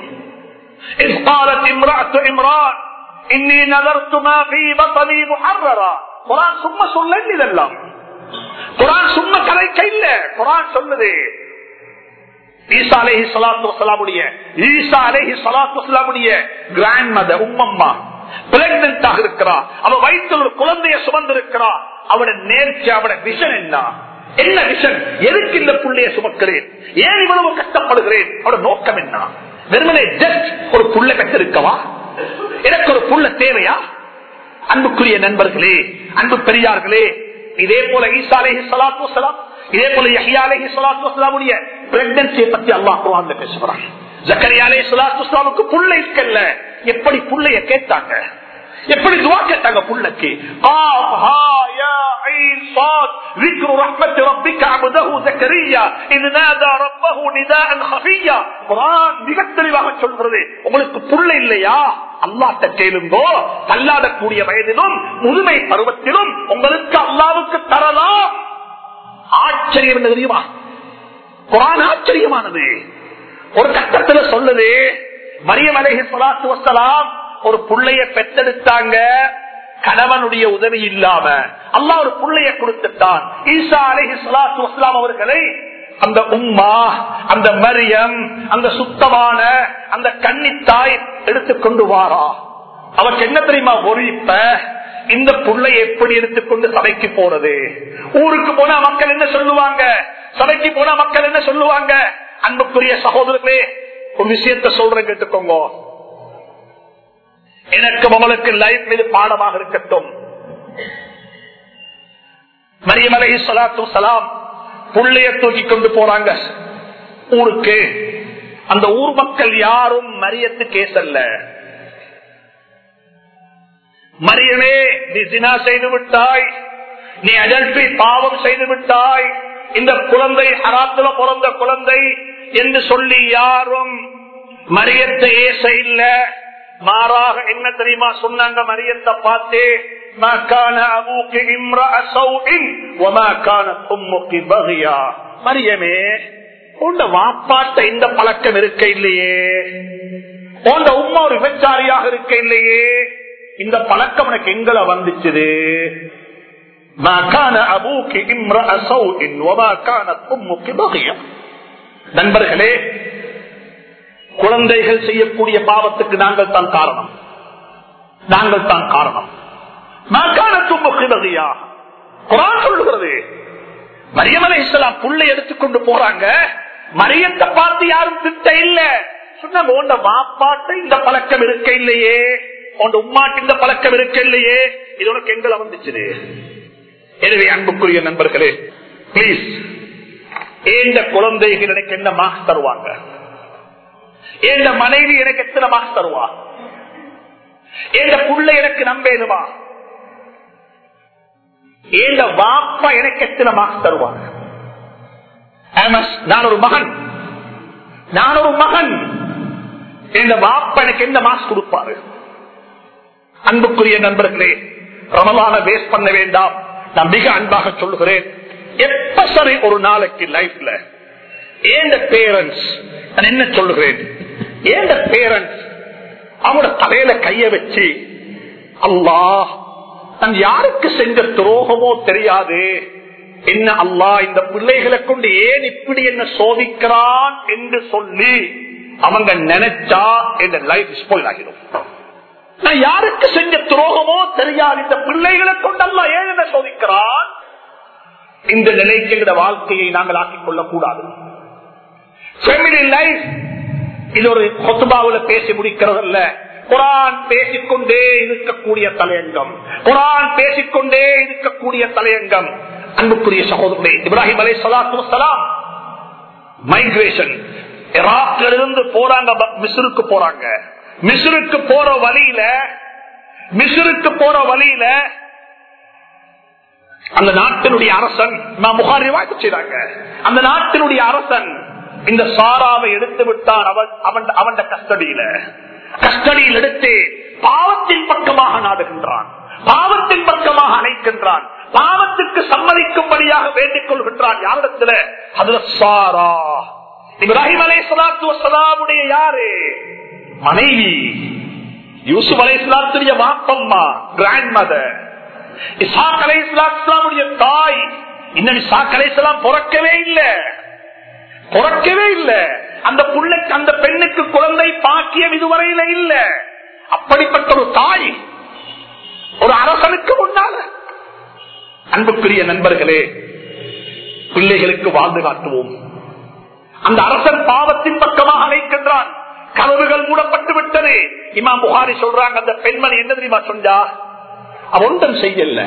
குர்ஆன் சும்மா சொல்ல இதெல்லாம், குர்ஆன் சும்மா கதைக்க இல்ல. குர்ஆன் சொல்லுது, ஈசா அலைஹிஸ்ஸலாத்து வஸ்ஸலாமுடைய கிராண்ட் மதர், உம்மம்மா பிரெக்னன்ட் ஆக இருக்கிறா. அவ வயிற்றில் ஒரு குழந்தைய சுமந்து இருக்கிறா. அவட நேர்ச்சி, அவட விஷன் என்ன? என்ன விஷன்? எதுக்கு இந்த புள்ளைய சுமக்கிறேன்? ஏன் இவ்வளவு கஷ்டப்படுகிறேன்? அவட நோக்கம் என்ன? வெறுமனே ஜஸ்ட் ஒரு புள்ள பெற்றிருக்கவா? எனக்கு ஒரு புள்ள தேவையா? அன்புக்குரிய நண்பர்களே, அன்பு பெரியார்களே, இதே போல ஈசா அலைஹிஸ்ஸலாத்து வஸ்ஸலாம், இதே போல யஹ்யா அலைஹிஸ்ஸலாத்து வஸ்ஸலாமுடைய பிரெக்னன்சியை பத்தி அல்லாஹ் குர்ஆன்ல பேசுறான். ஜக்கரியா அலைஹிஸ்ஸலாத்து வஸ்ஸலாமுக்கு புள்ள இருக்கல்ல, எப்படி புள்ளைய கேட்டாங்க, எப்படி துஆ கேட்டாங்க புள்ளக்கு? காஃப் ஹா யா ஐன் ஸாத் ذிக்ரு ரஹ்மத் ரப்பிக அப்தஹு ஜக்கரியா இன் நாதா ரப்பஹு நிதாஅன் خفيا. குர்ஆன் மிக தெளிவாக சொல்கிறது, உங்களுக்கு புள்ள இல்லையா? அல்லாஹ்ட்ட கேளுங்கோ. தள்ளாடக்கூடிய வயதிலும் முதுமை பருவத்திலும் உங்களுக்கு அல்லாஹ்வுக்கு தரலாம். ஆச்சரியம் என்ன தெரியுமா? குர்ஆன் ஆச்சரியமானது. ஒரு கட்டத்தில் சொல்லுது, மரியம் அலைஹிஸ்ஸலாத்து வஸ்ஸலாம் ஒரு புள்ளைய பெற்றெடுத்தாங்க, கணவனுடைய உதவி இல்லாம. அல்லாஹ் ஒரு புள்ளைய கொடுத்துட்டான். ஈசா அலைஹிஸ்ஸலாத்து வஸ்ஸலாம் அவர்களை அந்த உம்மா, அந்த மரியம், அந்த சுத்தமான அந்த கன்னித்தாய் எடுத்துக்கொண்டு வாரா. அவருக்கு என்ன தெரியுமா ஒரு இப்ப இந்த புள்ளை எப்படி எடுத்துக்கொண்டு சபைக்கு போறது? ஊருக்கு போனா மக்கள் என்ன சொல்லுவாங்க? சபைக்கு போனா மக்கள் என்ன சொல்லுவாங்க? அன்புக்குரிய சகோதரர்களே, ஒரு விஷயத்தை சொல்றேன், கேட்டுக்கோங்க. எனக்கு உங்களுக்கு லைஃப் மீது பாடமாக இருக்கட்டும். மரியம் அலைஹிஸ்ஸலாத்து வஸ்ஸலாம் புள்ளைய தூக்கி கொண்டு போறாங்க ஊருக்கு. அந்த ஊர் மக்கள் யாரும் மரியத்து கேசல்ல. மரியமே, நீ ஜினா செய்து விட்டாய், நீ அடல்ட்ரி பாவம் செய்து விட்டாய், இந்த குழந்தை ஹராத்துல பிறந்த குழந்தை என்று சொல்லி யாரும் மரியத்தை ஏச இல்ல. மாறாக என்ன தெரியுமா சொன்னாங்க? மரியத்தை பார்த்து, மரியமே, உண்ட வாப்பாட்ட இந்த பழக்கம் இருக்க இல்லையே, உண்ட உம்மா ஒரு விபச்சாரியாக இருக்க இல்லையே, இந்த பழக்கம் எனக்கு எங்களை வந்துச்சுது. நண்பர்களே, குழந்தைகள் செய்யக்கூடிய பாவத்துக்கு நாங்கள் தான் காரணம். நாங்கள் தான் காரணம். குர்ஆன் சொல்லுகிறது, மரியம் அலைஹிஸ்ஸலாம் புள்ளை எடுத்துக்கொண்டு போறாங்க. மரியத்தை பார்த்து யாரும் திட்ட இல்ல. சொன்னாங்க, உண்ட வாப்பாட்டு இந்த பழக்கம் இருக்க இல்லையே, உண்ட உம்மாட்டு இந்த பழக்கம் இருக்க இல்லையே, இது உனக்கு எங்களை வந்துச்சு. எனவே அன்புக்குரிய நண்பர்களே, பிளீஸ், ஏந்த குழந்தைகள் எனக்கு என்ன மார்க்ஸ் தருவாங்க? ஏந்த மனைவி எனக்கு எத்தனை மார்க்ஸ் தருவா? ஏந்த புள்ளை எனக்கு நம்பேனுமா? ஏந்த வாப்பா எனக்கு எத்தனை மார்க்ஸ் தருவாங்க? நான் ஒரு மகன், நான் ஒரு மகன், இந்த வாப்பா எனக்கு எந்த மார்க்ஸ் கொடுப்பாரு? அன்புக்குரிய நண்பர்களே, ரமலான வேஸ்ட் பண்ண வேண்டாம். நான் மிக அன்பாக சொல்லுகிறேன், எப்ப சரி ஒரு நாளைக்கு லைஃப்ல ஏந்த பேரண்ட்ஸ், நான் என்ன சொல்லுகிறேன், ஏந்த பேரண்ட்ஸ் அவங்களோட தலையில கைய வச்சு, அல்லாஹ் நான் யாருக்கு செஞ்ச துரோகமோ தெரியாது, என்ன அல்லாஹ் இந்த பிள்ளைகளை கொண்டு ஏன் இப்படி என்ன சோதிக்கிறான் என்று சொல்லி அவங்க நினைச்சா இந்த லைஃப் ஸ்பாயில் ஆகிடும். நான் யாருக்கு செஞ்ச துரோகமோ தெரியாது, இந்த பிள்ளைகளை கொண்டு அல்லாஹ் ஏன் என்ன சோதிக்கிறான், இந்த நிலைக்கு இந்த வாழ்க்கையை நாங்கள் ஆக்கிக் கொள்ளக் கூடாது. ஃபேமிலி லைஃப் இது ஒரு ஹுத்பாவுல பேசி முடிக்கிறதல்ல. குர்ஆன் பேசிக்கொண்டே இருக்கக்கூடிய தலையங்கம், குர்ஆன் பேசிக்கொண்டே இருக்கக்கூடிய தலையங்கம். அன்புக்குரிய சகோதரர்களே, இப்ராஹிம் அலைஹிஸ்ஸலாத்து வஸ்ஸலாம் மைக்ரேஷன், ஈராக்கிலிருந்து போறாங்க, மிஸ்ருக்கு போறாங்க. மிஸ்ருக்கு போற வழியில அந்த நாட்டினுடைய அரசன், புகாரி ரிவாயத் செய்றாங்க, அந்த நாட்டினுடைய அரசன் இந்த சாராவை எடுத்து விட்டான். அவன் கஸ்டடியில் எடுத்து பாவத்தின் பக்கமாக நாடுகின்றான், பாவத்தின் பக்கமாக அணைக்கின்றான், பாவத்துக்கு சம்மதிக்கும்படியாக வேண்டிக் கொள்கின்றான். யாரிடத்துல? ஹஜ்ரத் சாரா, இப்ராஹிம் அலைஹிஸ்ஸலாத்து வஸ்ஸலாமுடைய யாரு? மனைவி. யூசுப் அலைஹிஸ்ஸலாத்துடைய வாப்பம்மா, கிராண்ட் மதர். இஸ்ஹாக் அலைஹிஸ்ஸலாமுடைய தாய். இன்னும் இஸ்ஹாக் அலைஹிஸ்ஸலாம் பிறக்கவே இல்லை. அந்த புள்ளைக்கு, அந்த பெண்ணுக்கு குழந்தை பாக்கியம் இதுவரையில இல்ல. அப்படிப்பட்ட ஒரு தாய் ஒரு அரசனுக்கு முன்னால. அன்புக்குரிய நண்பர்களே, பிள்ளைகளுக்கு வாழ்ந்து காட்டுவோம். அந்த அரசன் பாவத்தின் பக்கமாக அழைக்கின்றான், கதவுகள் மூடப்பட்டு விட்டது. இமாம் புகாரி சொல்றாங்க, அந்த பெண்மணி என்ன தெரியுமா சொன்னா, அவன் ஒன்றும் செய்யல.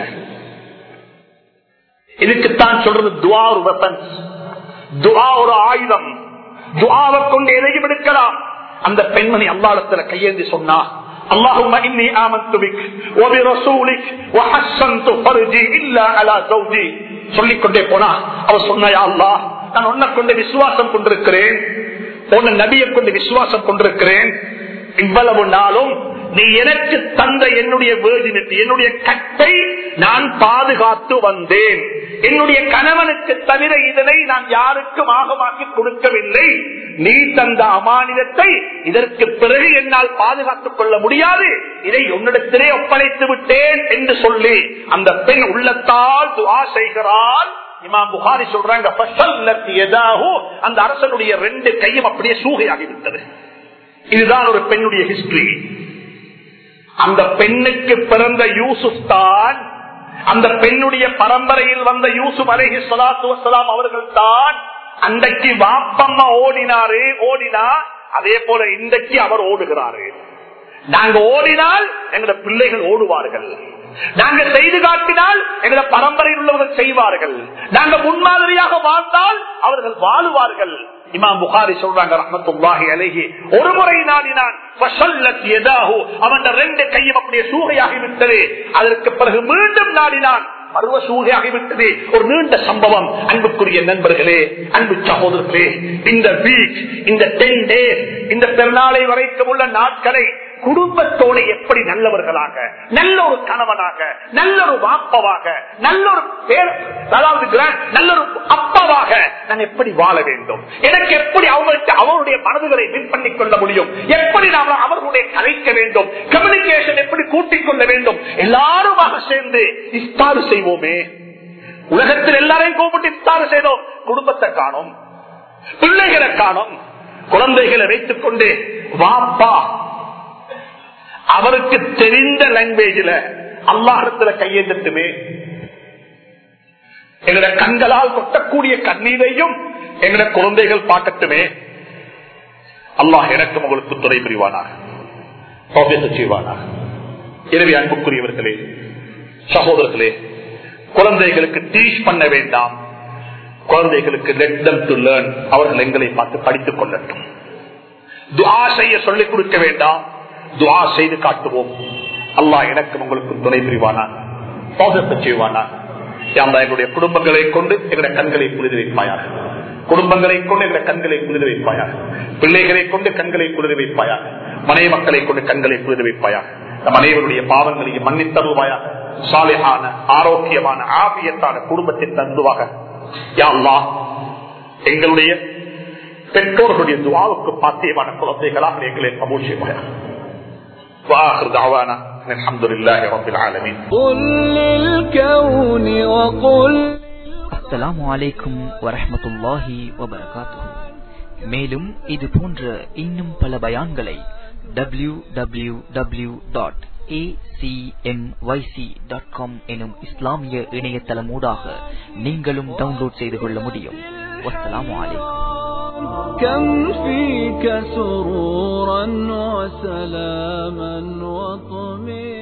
இதுக்குத்தான் சொல்றது துஆ ஒரு வெப்பன்ஸ், துஆ ஒரு ஆயுதம். துஆவை கொண்டு எதையும் எடுக்கலாம். அந்த பெண்மணி அல்லாஹ்விடத்துல கையேந்தி சொன்னா, அல்லாஹும்ம இன்னி ஆமன்து பிக் வ பிரசூலிக் வ ஹஸ்ஸன்து ஃபர்ஜி இல்லா அலா ஜௌஜி சொல்லிக்கொண்டே போனா, அவ சொன்னா, யா அல்லாஹ், நான் உன்னை கொண்டு விசுவாசம் கொண்டிருக்கிறேன், உன்னை நபியை கொண்டு விசுவாசம் கொண்டிருக்கிறேன். இவ்வளவு நாளும் நீ எனக்கு தந்த என்னுடைய வேர்ஜினிட்டி, என்னுடைய கட்டை நான் பாதுகாத்து வந்தேன். என்னுடைய கணவனுக்கு தவிர இதனை நான் யாருக்கும் ஆகமாக்கி கொடுக்கவில்லை. நீ தந்த அமானிதத்தை இதற்கு பிறகு என்னால் பாதுகாத்துக் கொள்ள முடியாது, இதை உன்னிடத்திலே ஒப்படைத்து விட்டேன் என்று சொல்லி அந்த பெண் உள்ளத்தால் துஆ செய்கிறாள். இமாம் புகாரி சொல்றாங்க அந்த அரசனுடைய 2 கையும் அப்படியே சூகையாகிவிட்டது. இதுதான் ஒரு பெண்ணுடைய ஹிஸ்டரி. அந்த பெண்ணுக்கு பிறந்த யூசுப் தான், அந்த பெண்ணுடைய பரம்பரையில் வந்த யூசுப் அலைஹிஸ்ஸலாத்து வஸ்ஸலாம் அவர்கள் தான் அன்றைக்கு வாப்பம்மா ஓடினா அதே போல இன்றைக்கு அவர் ஓடுகிறாரு. நாங்க ஓடினால் எங்களோட பிள்ளைகள் ஓடுவார்கள், நாங்க செய்து காட்டினால் எங்களோட பரம்பரையில் உள்ளவர்கள் செய்வார்கள், நாங்க முன்மாதிரியாக வாழ்ந்தால் அவர்கள் வாழுவார்கள். இமாம் புகாரி சொல்றாங்க ரஹ்மத்துல்லாஹி அலைஹி, ஒரு முறை நாடினான் அவன் 2 கையும் அப்படியே சூகையாகிவிட்டது. அதற்கு பிறகு மீண்டும் நாடினான், பருவ சூகையாகிவிட்டது. ஒரு நீண்ட சம்பவம். அன்புக்குரிய நண்பர்களே, அன்பு சகோதரர்களே, இந்த வீக், இந்த 10 days, இந்த பெருநாளை வரைக்கும் உள்ள நாட்களை குடும்பத்தோடு எப்படி நல்லவர்களாக, நல்ல ஒரு கணவனாக, நல்ல ஒரு வாப்பவாக, நல்ல ஒரு பேர், அதாவது நல்ல ஒரு அப்பாவாக நான் எப்படி வாழ வேண்டும், எனக்கு எப்படி அவருடைய மனதுகளை வின் பண்ணிக் கொள்ள முடியும், எப்படி நாம் அவர்களுடைய கலைக்க வேண்டும், கம்யூனிகேஷன் எப்படி கூட்டிக் கொள்ள வேண்டும், எல்லாருமாக சேர்ந்து இஸ்தாறு செய்வோமே. உலகத்தில் எல்லாரையும் கூப்பிட்டு இஸ்தாறு செய்தோம், குடும்பத்தை காணும், பிள்ளைகளை காணும், குழந்தைகளை வைத்துக் கொண்டு வாப்பா அவருக்கு தெரிந்த லாங்குவேஜில் அல்லாஹ்விடத்துல கையெழுத்துமே. எங்களுடைய கண்களால் கொட்டக்கூடிய கண்ணீரையும் எங்களுடைய குழந்தைகள் பார்க்கட்டுமே. அல்லாஹ் எனக்கும் உங்களுக்கு துணை புரிவானாக, செய்வானாக. எனவே அன்புக்குரியவர்களே, சகோதரர்களே, குழந்தைகளுக்கு டீச் பண்ண வேண்டாம், குழந்தைகளுக்கு let them to learn. அவர்கள் எங்களை பார்த்து படித்துக் கொள்ளட்டும். துஆ செய்ய சொல்லிக் கொடுக்க வேண்டாம், துஆ செய்து காட்டுவோம். அல்லாஹ் எனக்கு உங்களுக்கு துணை புரிவானா, செய்வானா. எங்களுடைய குடும்பங்களை கொண்டு எங்களுடைய கண்களை குளிர வைப்பாயாக, குடும்பங்களை கொண்டு எங்களுடைய கண்களை குளிர வைப்பாயாக, பிள்ளைகளை கொண்டு கண்களை குளிர வைப்பாயாக, மனைவி மக்களை கொண்டு கண்களை குளிர வைப்பாயாக. நம் அனைவருடைய பாவங்களையும் மன்னித்தருவாயாக. சாலிஹான ஆரோக்கியமான ஆபியத்தான குடும்பத்தை தந்துவாக. யா அல்லாஹ், எங்களுடைய பெற்றோர்களுடைய துஆவுக்கு பாத்தியமான குழந்தைகளாக எங்களை கபூல் செய்வாயாக. وآخر دعوانا الحمد لله رب العالمين. قل للكون وقل. அஸ்ஸலாமு அலைக்கும் வரஹ்மத்துல்லாஹி வபரகாத்துஹு. மேலும் இது போன்ற இன்னும் பல பயான்களை www.acmyc.com எனும் இஸ்லாமிய இணையதளமூடாக நீங்களும் டவுன்லோட் செய்து கொள்ள முடியும். வஸ்ஸலாமு அலைக்கும். كم فيك سرورا وسلاما وطمئنا